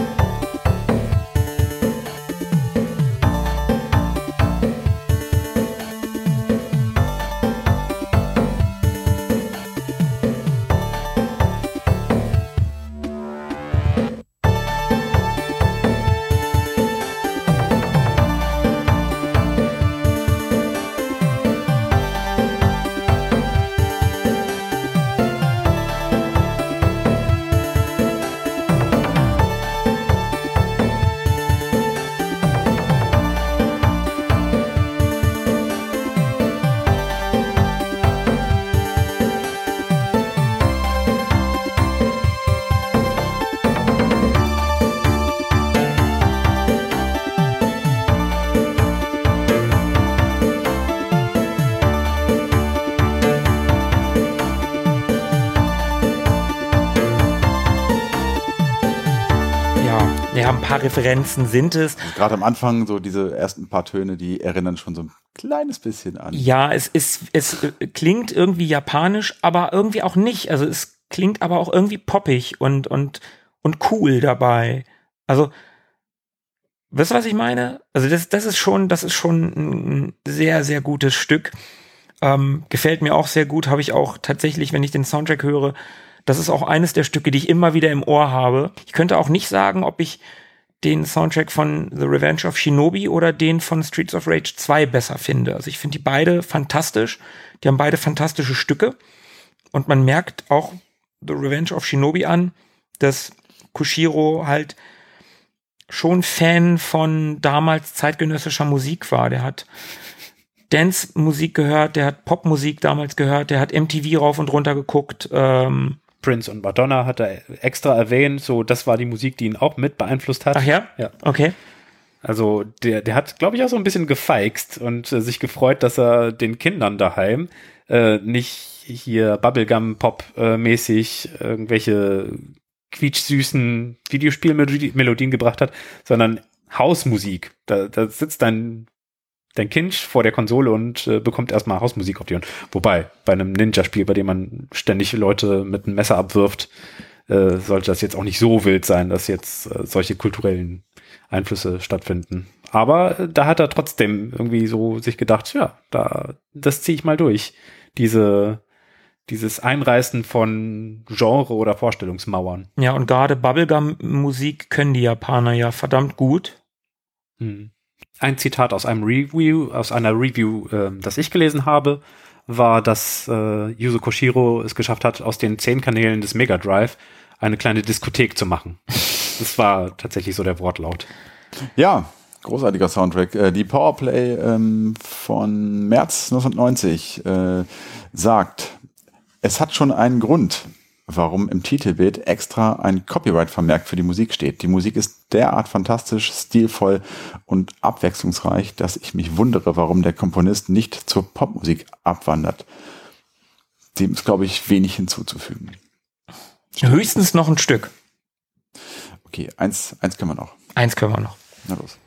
D: Ja, ein paar Referenzen sind es.
A: Also gerade am Anfang, so diese ersten paar Töne, die erinnern schon so ein kleines bisschen an.
D: Ja, es ist, es klingt irgendwie japanisch, aber irgendwie auch nicht. Also es klingt aber auch irgendwie poppig und, und, und cool dabei. Also Weißt du, was ich meine? Also das, das ist schon, das ist schon ein sehr, sehr gutes Stück. Ähm, gefällt mir auch sehr gut, habe ich auch tatsächlich, wenn ich den Soundtrack höre, das ist auch eines der Stücke, die ich immer wieder im Ohr habe. Ich könnte auch nicht sagen, ob ich den Soundtrack von The Revenge of Shinobi oder den von Streets of Rage zwei besser finde. Also ich finde die beide fantastisch. Die haben beide fantastische Stücke. Und man merkt auch The Revenge of Shinobi an, dass Koshiro halt schon Fan von damals zeitgenössischer Musik war. Der hat Dance-Musik gehört, der hat Popmusik damals gehört, der hat M T V rauf und runter geguckt. Ähm
B: Prince und Madonna hat er extra erwähnt, so das war die Musik, die ihn auch mit beeinflusst hat.
D: Ach ja?
B: Ja.
D: Okay.
B: Also der, der hat, glaube ich, auch so ein bisschen gefeixt und äh, sich gefreut, dass er den Kindern daheim äh, nicht hier Bubblegum-Pop-mäßig äh, irgendwelche quietschsüßen Videospielmelodien gebracht hat, sondern Hausmusik. Da, da sitzt dein, dein Kind vor der Konsole und äh, bekommt erstmal Hausmusik auf die Ohren. Wobei, bei einem Ninja-Spiel, bei dem man ständig Leute mit einem Messer abwirft, äh, sollte das jetzt auch nicht so wild sein, dass jetzt äh, solche kulturellen Einflüsse stattfinden. Aber äh, da hat er trotzdem irgendwie so sich gedacht, ja, da das ziehe ich mal durch. Diese Dieses Einreißen von Genre oder Vorstellungsmauern.
D: Ja, und gerade Bubblegum-Musik können die Japaner ja verdammt gut.
B: Hm. Ein Zitat aus einem Review, aus einer Review, äh, das ich gelesen habe, war, dass äh, Yuzo Koshiro es geschafft hat, aus den zehn Kanälen des Mega Drive eine kleine Diskothek zu machen. Das war tatsächlich so der Wortlaut.
A: Ja, großartiger Soundtrack. Äh, die Powerplay ähm, von März neunzehnhundertneunzig äh, sagt: Es hat schon einen Grund, warum im Titelbild extra ein Copyright-Vermerk für die Musik steht. Die Musik ist derart fantastisch, stilvoll und abwechslungsreich, dass ich mich wundere, warum der Komponist nicht zur Popmusik abwandert. Dem ist, glaube ich, wenig hinzuzufügen.
D: Höchstens noch ein Stück.
A: Okay, eins, eins können wir noch.
D: Eins können wir noch.
A: Na los.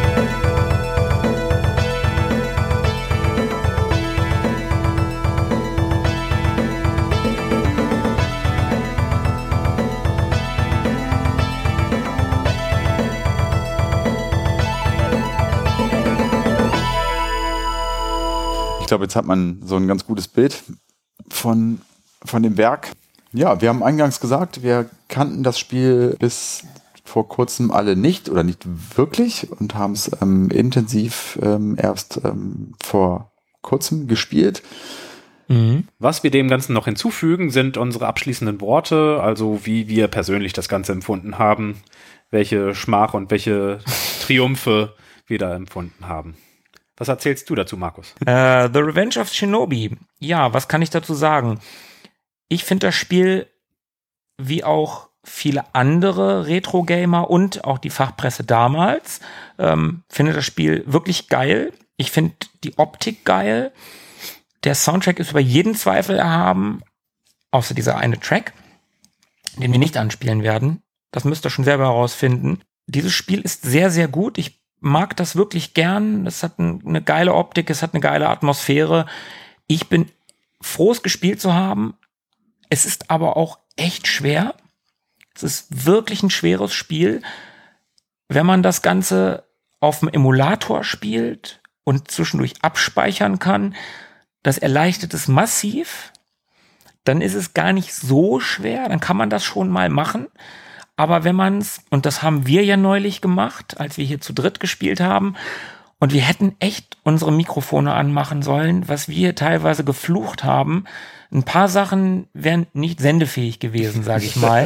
A: Ich glaube, jetzt hat man so ein ganz gutes Bild von, von dem Werk. Ja, wir haben eingangs gesagt, wir kannten das Spiel bis vor kurzem alle nicht oder nicht wirklich und haben es ähm, intensiv ähm, erst ähm, vor kurzem gespielt.
B: Mhm. Was wir dem Ganzen noch hinzufügen, sind unsere abschließenden Worte, also wie wir persönlich das Ganze empfunden haben, welche Schmach und welche Triumphe wir da empfunden haben. Was erzählst du dazu, Markus?
D: Uh, The Revenge of Shinobi. Ja, was kann ich dazu sagen? Ich finde das Spiel, wie auch viele andere Retro-Gamer und auch die Fachpresse damals, ähm, finde das Spiel wirklich geil. Ich finde die Optik geil. Der Soundtrack ist über jeden Zweifel erhaben, außer dieser eine Track, den wir nicht anspielen werden. Das müsst ihr schon selber herausfinden. Dieses Spiel ist sehr, sehr gut. Ich mag das wirklich gern. Es hat ein, eine geile Optik, es hat eine geile Atmosphäre. Ich bin froh, es gespielt zu haben. Es ist aber auch echt schwer. Es ist wirklich ein schweres Spiel. Wenn man das Ganze auf dem Emulator spielt und zwischendurch abspeichern kann, das erleichtert es massiv. Dann ist es gar nicht so schwer. Dann kann man das schon mal machen. Aber wenn man es, und das haben wir ja neulich gemacht, als wir hier zu dritt gespielt haben, und wir hätten echt unsere Mikrofone anmachen sollen, was wir teilweise geflucht haben. Ein paar Sachen wären nicht sendefähig gewesen, sage ich mal.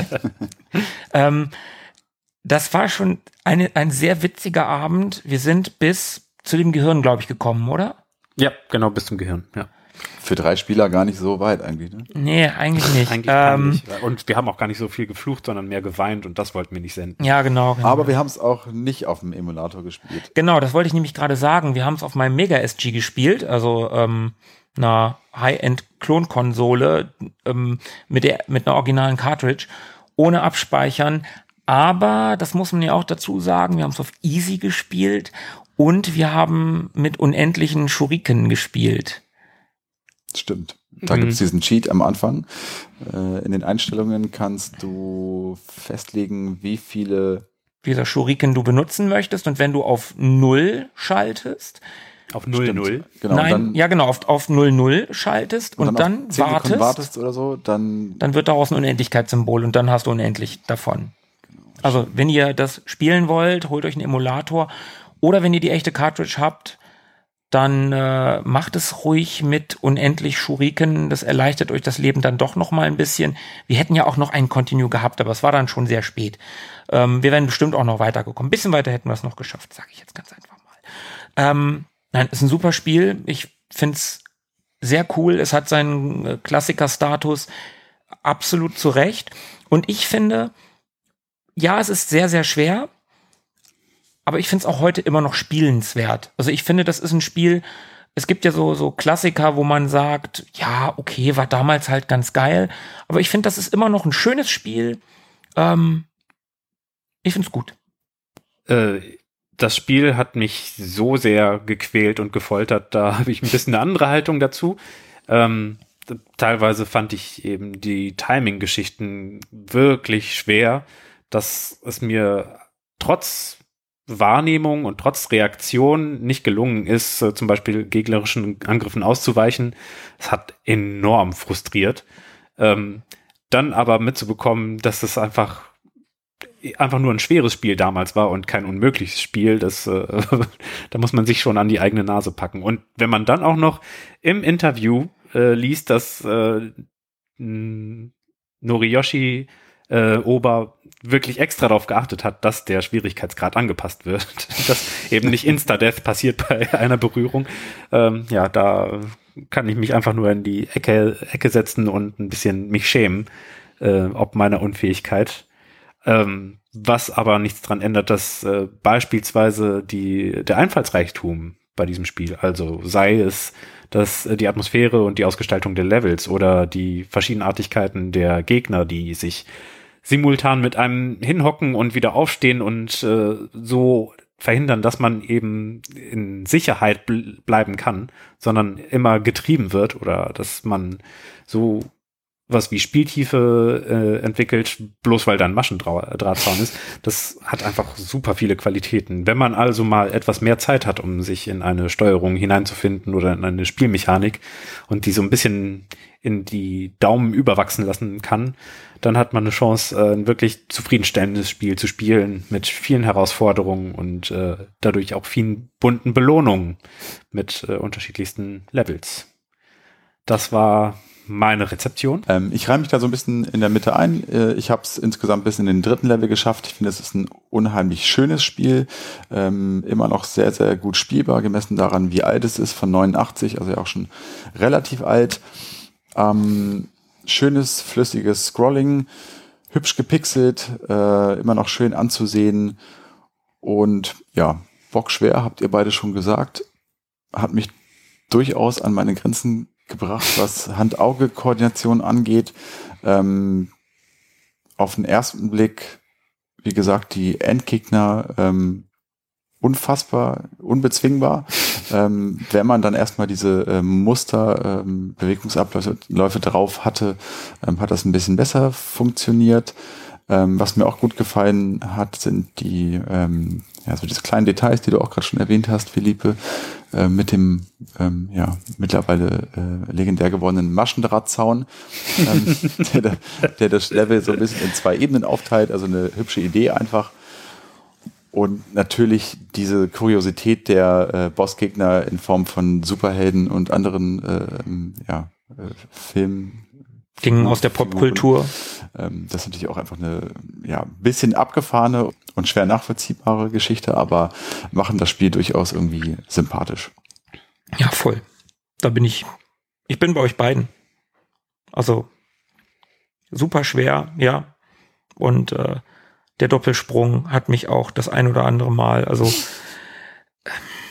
D: ähm, das war schon eine, ein sehr witziger Abend. Wir sind bis zu dem Gehirn, glaube ich, gekommen, oder?
B: Ja, genau, bis zum Gehirn, ja.
A: Für drei Spieler gar nicht so weit eigentlich, ne?
D: Nee, eigentlich nicht.
B: Eigentlich ähm, nicht. Und wir haben auch gar nicht so viel geflucht, sondern mehr geweint und das wollten wir nicht senden.
D: Ja, genau. genau.
A: Aber wir haben es auch nicht auf dem Emulator gespielt.
D: Genau, das wollte ich nämlich gerade sagen. Wir haben es auf meinem Mega S G gespielt, also ähm, einer High-End-Klonkonsole ähm, mit, der, mit einer originalen Cartridge, ohne Abspeichern. Aber, das muss man ja auch dazu sagen, wir haben es auf Easy gespielt und wir haben mit unendlichen Shuriken gespielt.
A: Stimmt. Da mhm. gibt es diesen Cheat am Anfang. Äh, in den Einstellungen kannst du festlegen, wie viele
D: wie gesagt, Shuriken du benutzen möchtest. Und wenn du auf null schaltest,
B: auf null null?
A: Genau,
D: nein,
A: dann,
D: ja genau, auf, auf null null schaltest und, und dann, dann wartest,
A: wartest oder so, dann,
D: dann wird daraus ein Unendlichkeitssymbol und dann hast du unendlich davon. Genau, also stimmt. Wenn ihr das spielen wollt, holt euch einen Emulator oder wenn ihr die echte Cartridge habt, dann äh, macht es ruhig mit unendlich Shuriken. Das erleichtert euch das Leben dann doch noch mal ein bisschen. Wir hätten ja auch noch einen Continue gehabt, aber es war dann schon sehr spät. Ähm, wir wären bestimmt auch noch weitergekommen. Ein bisschen weiter hätten wir es noch geschafft, sage ich jetzt ganz einfach mal. Ähm, nein, ist ein super Spiel. Ich finde es sehr cool. Es hat seinen äh, Klassiker-Status absolut zu Recht. Und ich finde, ja, es ist sehr, sehr schwer. Aber ich finde es auch heute immer noch spielenswert. Also ich finde, das ist ein Spiel, es gibt ja so, so Klassiker, wo man sagt, ja, okay, war damals halt ganz geil. Aber ich finde, das ist immer noch ein schönes Spiel. Ähm, ich finde es gut.
B: Äh, das Spiel hat mich so sehr gequält und gefoltert, da habe ich ein bisschen eine andere Haltung dazu. Ähm, teilweise fand ich eben die Timing-Geschichten wirklich schwer, dass es mir trotz Wahrnehmung und trotz Reaktion nicht gelungen ist, äh, zum Beispiel gegnerischen Angriffen auszuweichen. Es hat enorm frustriert. Ähm, dann aber mitzubekommen, dass es einfach einfach nur ein schweres Spiel damals war und kein unmögliches Spiel, das äh, da muss man sich schon an die eigene Nase packen. Und wenn man dann auch noch im Interview äh, liest, dass äh, Noriyoshi Äh, Oba wirklich extra darauf geachtet hat, dass der Schwierigkeitsgrad angepasst wird, dass eben nicht Insta-Death passiert bei einer Berührung. Ähm, ja, da kann ich mich einfach nur in die Ecke, Ecke setzen und ein bisschen mich schämen, äh, ob meiner Unfähigkeit. Ähm, was aber nichts dran ändert, dass äh, beispielsweise die, der Einfallsreichtum bei diesem Spiel, also sei es dass äh, die Atmosphäre und die Ausgestaltung der Levels oder die Verschiedenartigkeiten der Gegner, die sich simultan mit einem hinhocken und wieder aufstehen und äh, so verhindern, dass man eben in Sicherheit bl- bleiben kann, sondern immer getrieben wird oder dass man so was wie Spieltiefe äh, entwickelt, bloß weil da ein Maschendrahtzaun ist. Das hat einfach super viele Qualitäten. Wenn man also mal etwas mehr Zeit hat, um sich in eine Steuerung hineinzufinden oder in eine Spielmechanik und die so ein bisschen in die Daumen überwachsen lassen kann, dann hat man eine Chance, ein wirklich zufriedenstellendes Spiel zu spielen mit vielen Herausforderungen und äh, dadurch auch vielen bunten Belohnungen mit äh, unterschiedlichsten Levels. Das war meine Rezeption.
A: Ähm, ich reihe mich da so ein bisschen in der Mitte ein. Äh, ich habe es insgesamt bis in den dritten Level geschafft. Ich finde, es ist ein unheimlich schönes Spiel. Ähm, immer noch sehr, sehr gut spielbar, gemessen daran, wie alt es ist, von neunundachtzig, also ja auch schon relativ alt. Ähm, schönes, flüssiges Scrolling, hübsch gepixelt, äh, immer noch schön anzusehen. Und ja, bockschwer, habt ihr beide schon gesagt. Hat mich durchaus an meine Grenzen gebracht, was Hand-Auge-Koordination angeht. Ähm, auf den ersten Blick, wie gesagt, die Endgegner ähm, unfassbar, unbezwingbar. Ähm, wenn man dann erstmal diese ähm, Muster, ähm, Bewegungsabläufe Läufe drauf hatte, ähm, hat das ein bisschen besser funktioniert. Ähm, was mir auch gut gefallen hat, sind die, ähm, ja, so diese kleinen Details, die du auch gerade schon erwähnt hast, Philippe, äh, mit dem, ähm, ja, mittlerweile äh, legendär gewordenen Maschendrahtzaun, ähm, der, der das Level so ein bisschen in zwei Ebenen aufteilt, also eine hübsche Idee einfach. Und natürlich diese Kuriosität der äh, Bossgegner in Form von Superhelden und anderen äh, ja, äh, Filmen,
D: Dingen aus der Popkultur.
A: Ähm, das ist natürlich auch einfach eine ja, bisschen abgefahrene und schwer nachvollziehbare Geschichte, aber machen das Spiel durchaus irgendwie sympathisch.
D: Ja, voll. Da bin ich, ich bin bei euch beiden. Also super schwer, ja. Und äh, der Doppelsprung hat mich auch das ein oder andere Mal, also äh,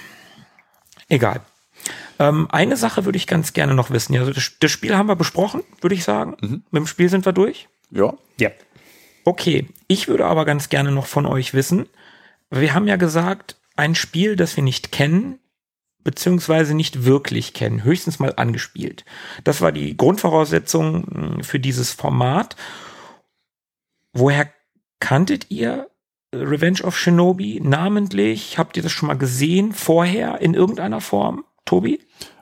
D: egal. Ähm, eine Sache würde ich ganz gerne noch wissen. Ja, also das, das Spiel haben wir besprochen, würde ich sagen. Mhm. Mit dem Spiel sind wir durch.
A: Ja.
B: Ja.
D: Okay, ich würde aber ganz gerne noch von euch wissen, wir haben ja gesagt, ein Spiel, das wir nicht kennen, beziehungsweise nicht wirklich kennen, höchstens mal angespielt. Das war die Grundvoraussetzung für dieses Format. Woher kanntet ihr Revenge of Shinobi namentlich? Habt ihr das schon mal gesehen vorher in irgendeiner Form, Tobi?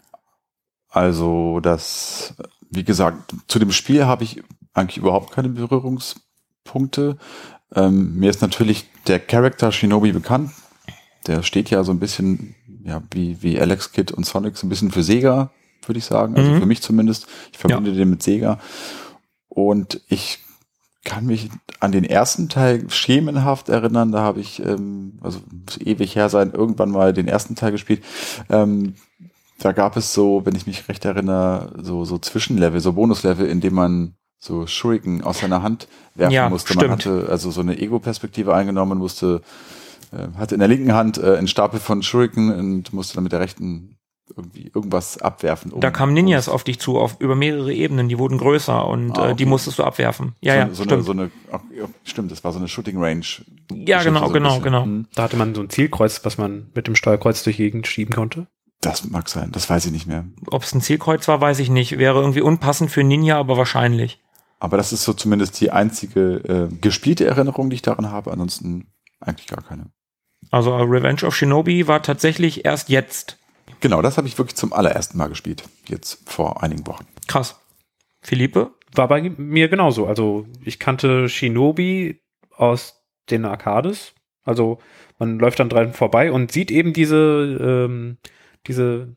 A: Also das, wie gesagt, zu dem Spiel habe ich eigentlich überhaupt keine Berührungspunkte. Ähm, mir ist natürlich der Charakter Shinobi bekannt. Der steht ja so ein bisschen, ja, wie, wie Alex Kidd und Sonic so ein bisschen für Sega, würde ich sagen. Also
D: mhm.
A: für mich zumindest. Ich verbinde
D: ja.
A: den mit Sega. Und ich kann mich an den ersten Teil schemenhaft erinnern. Da habe ich, ähm, also muss ewig her sein, irgendwann mal den ersten Teil gespielt. Ähm, da gab es so, wenn ich mich recht erinnere, so, so Zwischenlevel, so Bonuslevel, in dem man so Shuriken aus seiner Hand werfen
D: ja,
A: musste.
D: Stimmt.
A: Man hatte also so eine Ego-Perspektive eingenommen, musste, äh, hatte in der linken Hand äh, einen Stapel von Shuriken und musste dann mit der rechten irgendwie irgendwas abwerfen. Um,
D: da kamen Ninjas auf dich zu, auf, über mehrere Ebenen, die wurden größer und
A: ah, okay.
D: äh, die musstest du abwerfen. Ja,
A: so,
D: ja,
A: so
D: stimmt.
A: Eine, so eine, ach, ja, stimmt, das war so eine Shooting Range.
D: Ja, genau,
A: so
D: genau, genau.
A: Hm.
B: Da hatte man so ein Zielkreuz, was man mit dem Steuerkreuz durch die Gegend schieben konnte.
A: Das mag sein, das weiß ich nicht mehr.
D: Ob es ein Zielkreuz war, weiß ich nicht. Wäre irgendwie unpassend für Ninja, aber wahrscheinlich.
A: Aber das ist so zumindest die einzige äh, gespielte Erinnerung, die ich daran habe. Ansonsten eigentlich gar keine.
D: Also Revenge of Shinobi war tatsächlich erst jetzt.
A: Genau, das habe ich wirklich zum allerersten Mal gespielt. Jetzt vor einigen Wochen.
D: Krass. Philippe?
B: War bei mir genauso. Also ich kannte Shinobi aus den Arcades. Also man läuft dann dran vorbei und sieht eben diese, ähm, diese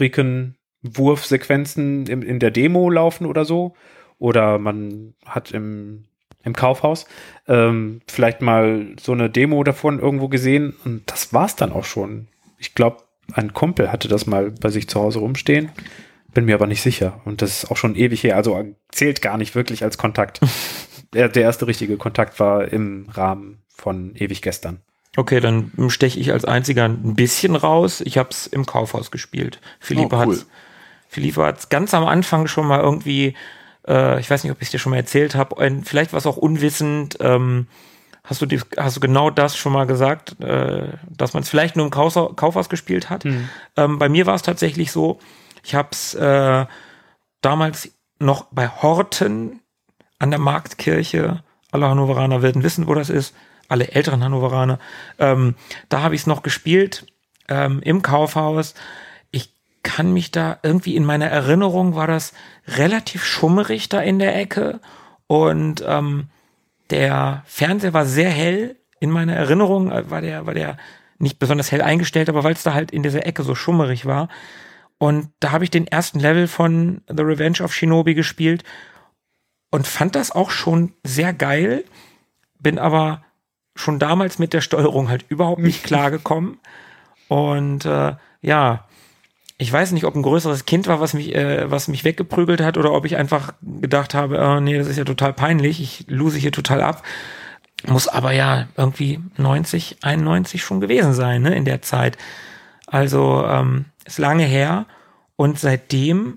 B: Shuriken-Wurfsequenzen in, in der Demo laufen oder so. Oder man hat im, im Kaufhaus ähm, vielleicht mal so eine Demo davon irgendwo gesehen. Und das war's dann auch schon. Ich glaube, ein Kumpel hatte das mal bei sich zu Hause rumstehen. Bin mir aber nicht sicher. Und das ist auch schon ewig her. Also zählt gar nicht wirklich als Kontakt. der, der erste richtige Kontakt war im Rahmen von ewig gestern.
D: Okay, dann steche ich als einziger ein bisschen raus. Ich habe es im Kaufhaus gespielt. Philippe
A: oh, cool.
D: hat's, Philippe hat's ganz am Anfang schon mal irgendwie, äh, ich weiß nicht, ob ich es dir schon mal erzählt habe, vielleicht war es auch unwissend, ähm, hast du die, hast du genau das schon mal gesagt, äh, dass man es vielleicht nur im Kaufhaus, Kaufhaus gespielt hat. Mhm. Ähm, bei mir war es tatsächlich so, ich habe es äh, damals noch bei Horten an der Marktkirche, alle Hannoveraner werden wissen, wo das ist, alle älteren Hannoveraner, ähm, da habe ich es noch gespielt, ähm, im Kaufhaus. Ich kann mich da irgendwie, in meiner Erinnerung war das relativ schummerig da in der Ecke und ähm, der Fernseher war sehr hell. In meiner Erinnerung war der, war der nicht besonders hell eingestellt, aber weil es da halt in dieser Ecke so schummerig war. Und da habe ich den ersten Level von The Revenge of Shinobi gespielt und fand das auch schon sehr geil, bin aber schon damals mit der Steuerung halt überhaupt nicht klargekommen. Und äh, ja, ich weiß nicht, ob ein größeres Kind war, was mich, äh, was mich weggeprügelt hat, oder ob ich einfach gedacht habe, oh, nee, das ist ja total peinlich, ich lose hier total ab. Muss aber ja irgendwie neunzig, einundneunzig schon gewesen sein, ne, in der Zeit. Also ähm, ist lange her und seitdem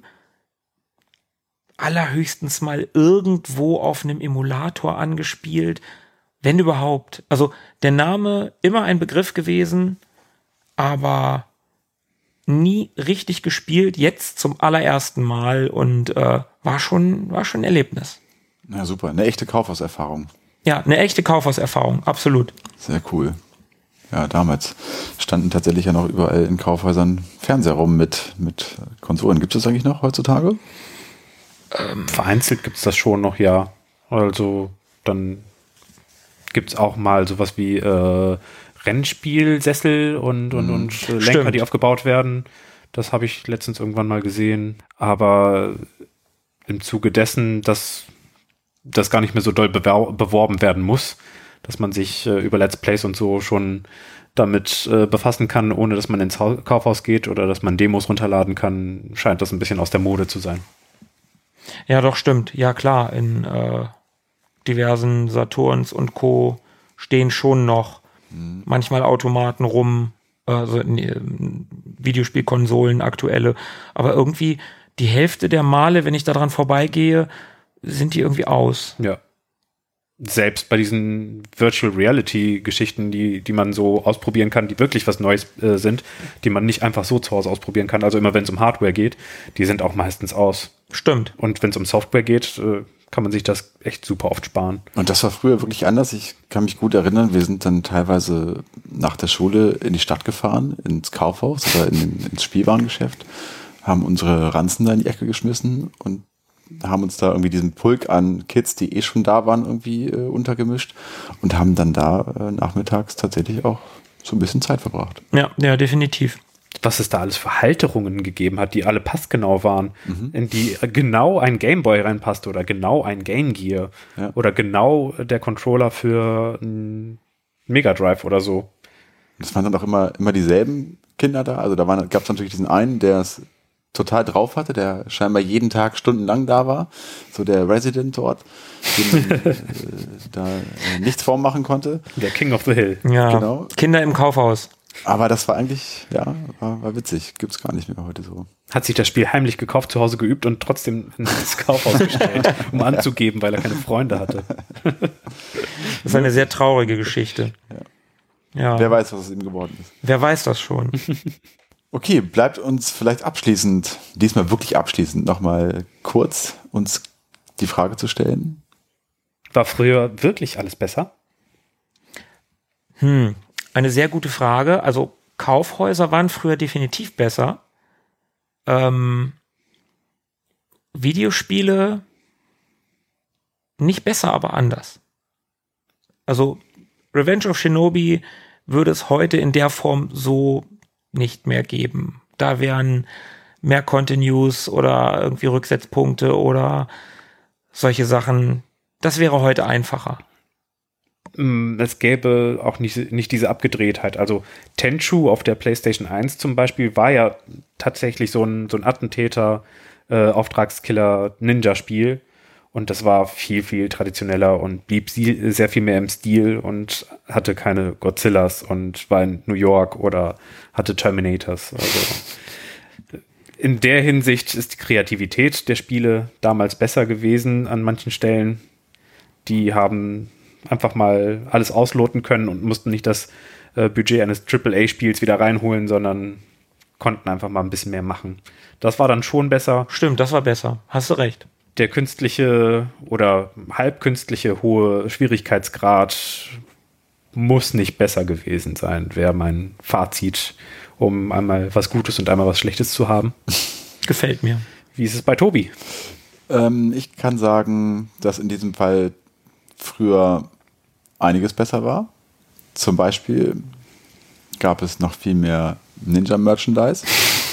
D: allerhöchstens mal irgendwo auf einem Emulator angespielt, wenn überhaupt. Also der Name immer ein Begriff gewesen, aber nie richtig gespielt, jetzt zum allerersten Mal und äh, war schon war schon ein Erlebnis.
A: Na super, eine echte Kaufhauserfahrung.
D: Ja, eine echte Kaufhauserfahrung, absolut.
A: Sehr cool. Ja, damals standen tatsächlich ja noch überall in Kaufhäusern Fernseher rum mit, mit Konsolen. Gibt es das eigentlich noch heutzutage?
B: Ähm, vereinzelt gibt es das schon noch, ja. Also dann gibt es auch mal sowas wie äh, Rennspielsessel und, und, und äh, Lenker, die aufgebaut werden. Das habe ich letztens irgendwann mal gesehen. Aber im Zuge dessen, dass das gar nicht mehr so doll bewer- beworben werden muss, dass man sich äh, über Let's Plays und so schon damit äh, befassen kann, ohne dass man ins ha- Kaufhaus geht oder dass man Demos runterladen kann, scheint das ein bisschen aus der Mode zu sein.
D: Ja, doch, stimmt. Ja, klar, in äh, diversen Saturns und Co. stehen schon noch mhm. manchmal Automaten rum, also äh, Videospielkonsolen, aktuelle, aber irgendwie die Hälfte der Male, wenn ich daran vorbeigehe, sind die irgendwie aus.
B: Ja. Selbst bei diesen Virtual Reality Geschichten, die, die man so ausprobieren kann, die wirklich was Neues äh, sind, die man nicht einfach so zu Hause ausprobieren kann. Also immer wenn es um Hardware geht, die sind auch meistens aus.
D: Stimmt.
B: Und wenn es um Software geht, äh, kann man sich das echt super oft sparen.
A: Und das war früher wirklich anders. Ich kann mich gut erinnern, wir sind dann teilweise nach der Schule in die Stadt gefahren, ins Kaufhaus oder in, ins Spielwarengeschäft, haben unsere Ranzen da in die Ecke geschmissen und haben uns da irgendwie diesen Pulk an Kids, die eh schon da waren, irgendwie äh, untergemischt und haben dann da äh, nachmittags tatsächlich auch so ein bisschen Zeit verbracht.
D: Ja, ja, definitiv.
B: Was es da alles für Halterungen gegeben hat, die alle passgenau waren, mhm. in die genau ein Gameboy reinpasste oder genau ein Game Gear ja. oder genau der Controller für ein Mega Drive oder so.
A: Das waren dann auch immer, immer dieselben Kinder da. Also da gab es natürlich diesen einen, der es total drauf hatte, der scheinbar jeden Tag stundenlang da war, so der Resident dort, dem man äh, da äh, nichts vormachen konnte.
B: Der King of the Hill.
D: Ja,
A: genau.
D: Kinder im Kaufhaus.
A: Aber das war eigentlich, ja, war, war witzig. Gibt's gar nicht mehr heute so.
B: Hat sich das Spiel heimlich gekauft, zu Hause geübt und trotzdem ins Kaufhaus gestellt, um anzugeben, weil er keine Freunde hatte.
D: Das ist eine sehr traurige Geschichte.
A: Ja.
D: Ja.
A: Wer weiß, was aus ihm geworden ist.
D: Wer weiß das schon.
A: Okay, bleibt uns vielleicht abschließend, diesmal wirklich abschließend, nochmal kurz uns die Frage zu stellen.
B: War früher wirklich alles besser?
D: Hm. Eine sehr gute Frage. Also Kaufhäuser waren früher definitiv besser. Ähm, Videospiele nicht besser, aber anders. Also Revenge of Shinobi würde es heute in der Form so nicht mehr geben. Da wären mehr Continues oder irgendwie Rücksetzpunkte oder solche Sachen. Das wäre heute einfacher.
B: Es gäbe auch nicht, nicht diese Abgedrehtheit. Also Tenchu auf der PlayStation eins zum Beispiel war ja tatsächlich so ein, so ein Attentäter, äh, Auftragskiller-Ninja-Spiel. Und das war viel, viel traditioneller und blieb sehr viel mehr im Stil und hatte keine Godzillas und war in New York oder hatte Terminators. Also in der Hinsicht ist die Kreativität der Spiele damals besser gewesen an manchen Stellen. Die haben einfach mal alles ausloten können und mussten nicht das äh, Budget eines Triple A Spiels wieder reinholen, sondern konnten einfach mal ein bisschen mehr machen. Das war dann schon besser.
D: Stimmt, das war besser. Hast du recht.
B: Der künstliche oder halbkünstliche hohe Schwierigkeitsgrad muss nicht besser gewesen sein, wäre mein Fazit, um einmal was Gutes und einmal was Schlechtes zu haben.
D: Gefällt mir.
B: Wie ist es bei Tobi?
A: Ähm, ich kann sagen, dass in diesem Fall früher einiges besser war. Zum Beispiel gab es noch viel mehr Ninja-Merchandise.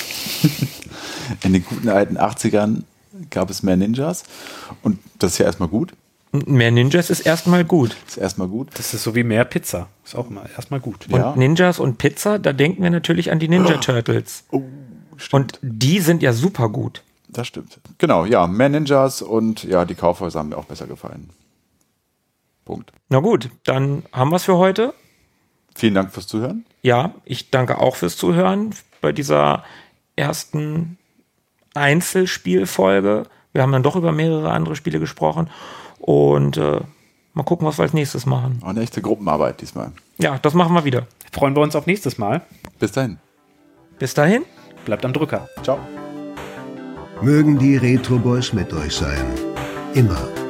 A: In den guten alten achtzigern gab es mehr Ninjas und das ist ja erstmal gut.
D: Mehr Ninjas ist erstmal gut.
A: Ist erstmal gut.
B: Das ist so wie mehr Pizza. Ist auch immer erstmal gut.
D: Und
A: Ja.
D: Ninjas und Pizza, da denken wir natürlich an die Ninja Turtles.
A: Oh, stimmt.
D: Und die sind ja super gut.
A: Das stimmt. Genau, ja, mehr Ninjas und ja, die Kaufhäuser haben mir auch besser gefallen. Punkt.
D: Na gut, dann haben wir es für heute.
A: Vielen Dank fürs Zuhören.
D: Ja, ich danke auch fürs Zuhören bei dieser ersten Einzelspielfolge. Wir haben dann doch über mehrere andere Spiele gesprochen und äh, mal gucken, was wir als nächstes machen.
A: Auch eine echte Gruppenarbeit diesmal.
D: Ja, das machen wir wieder.
B: Freuen wir uns auf nächstes Mal.
A: Bis dahin.
D: Bis dahin.
B: Bleibt am Drücker.
A: Ciao.
C: Mögen die Retro Boys mit euch sein. Immer.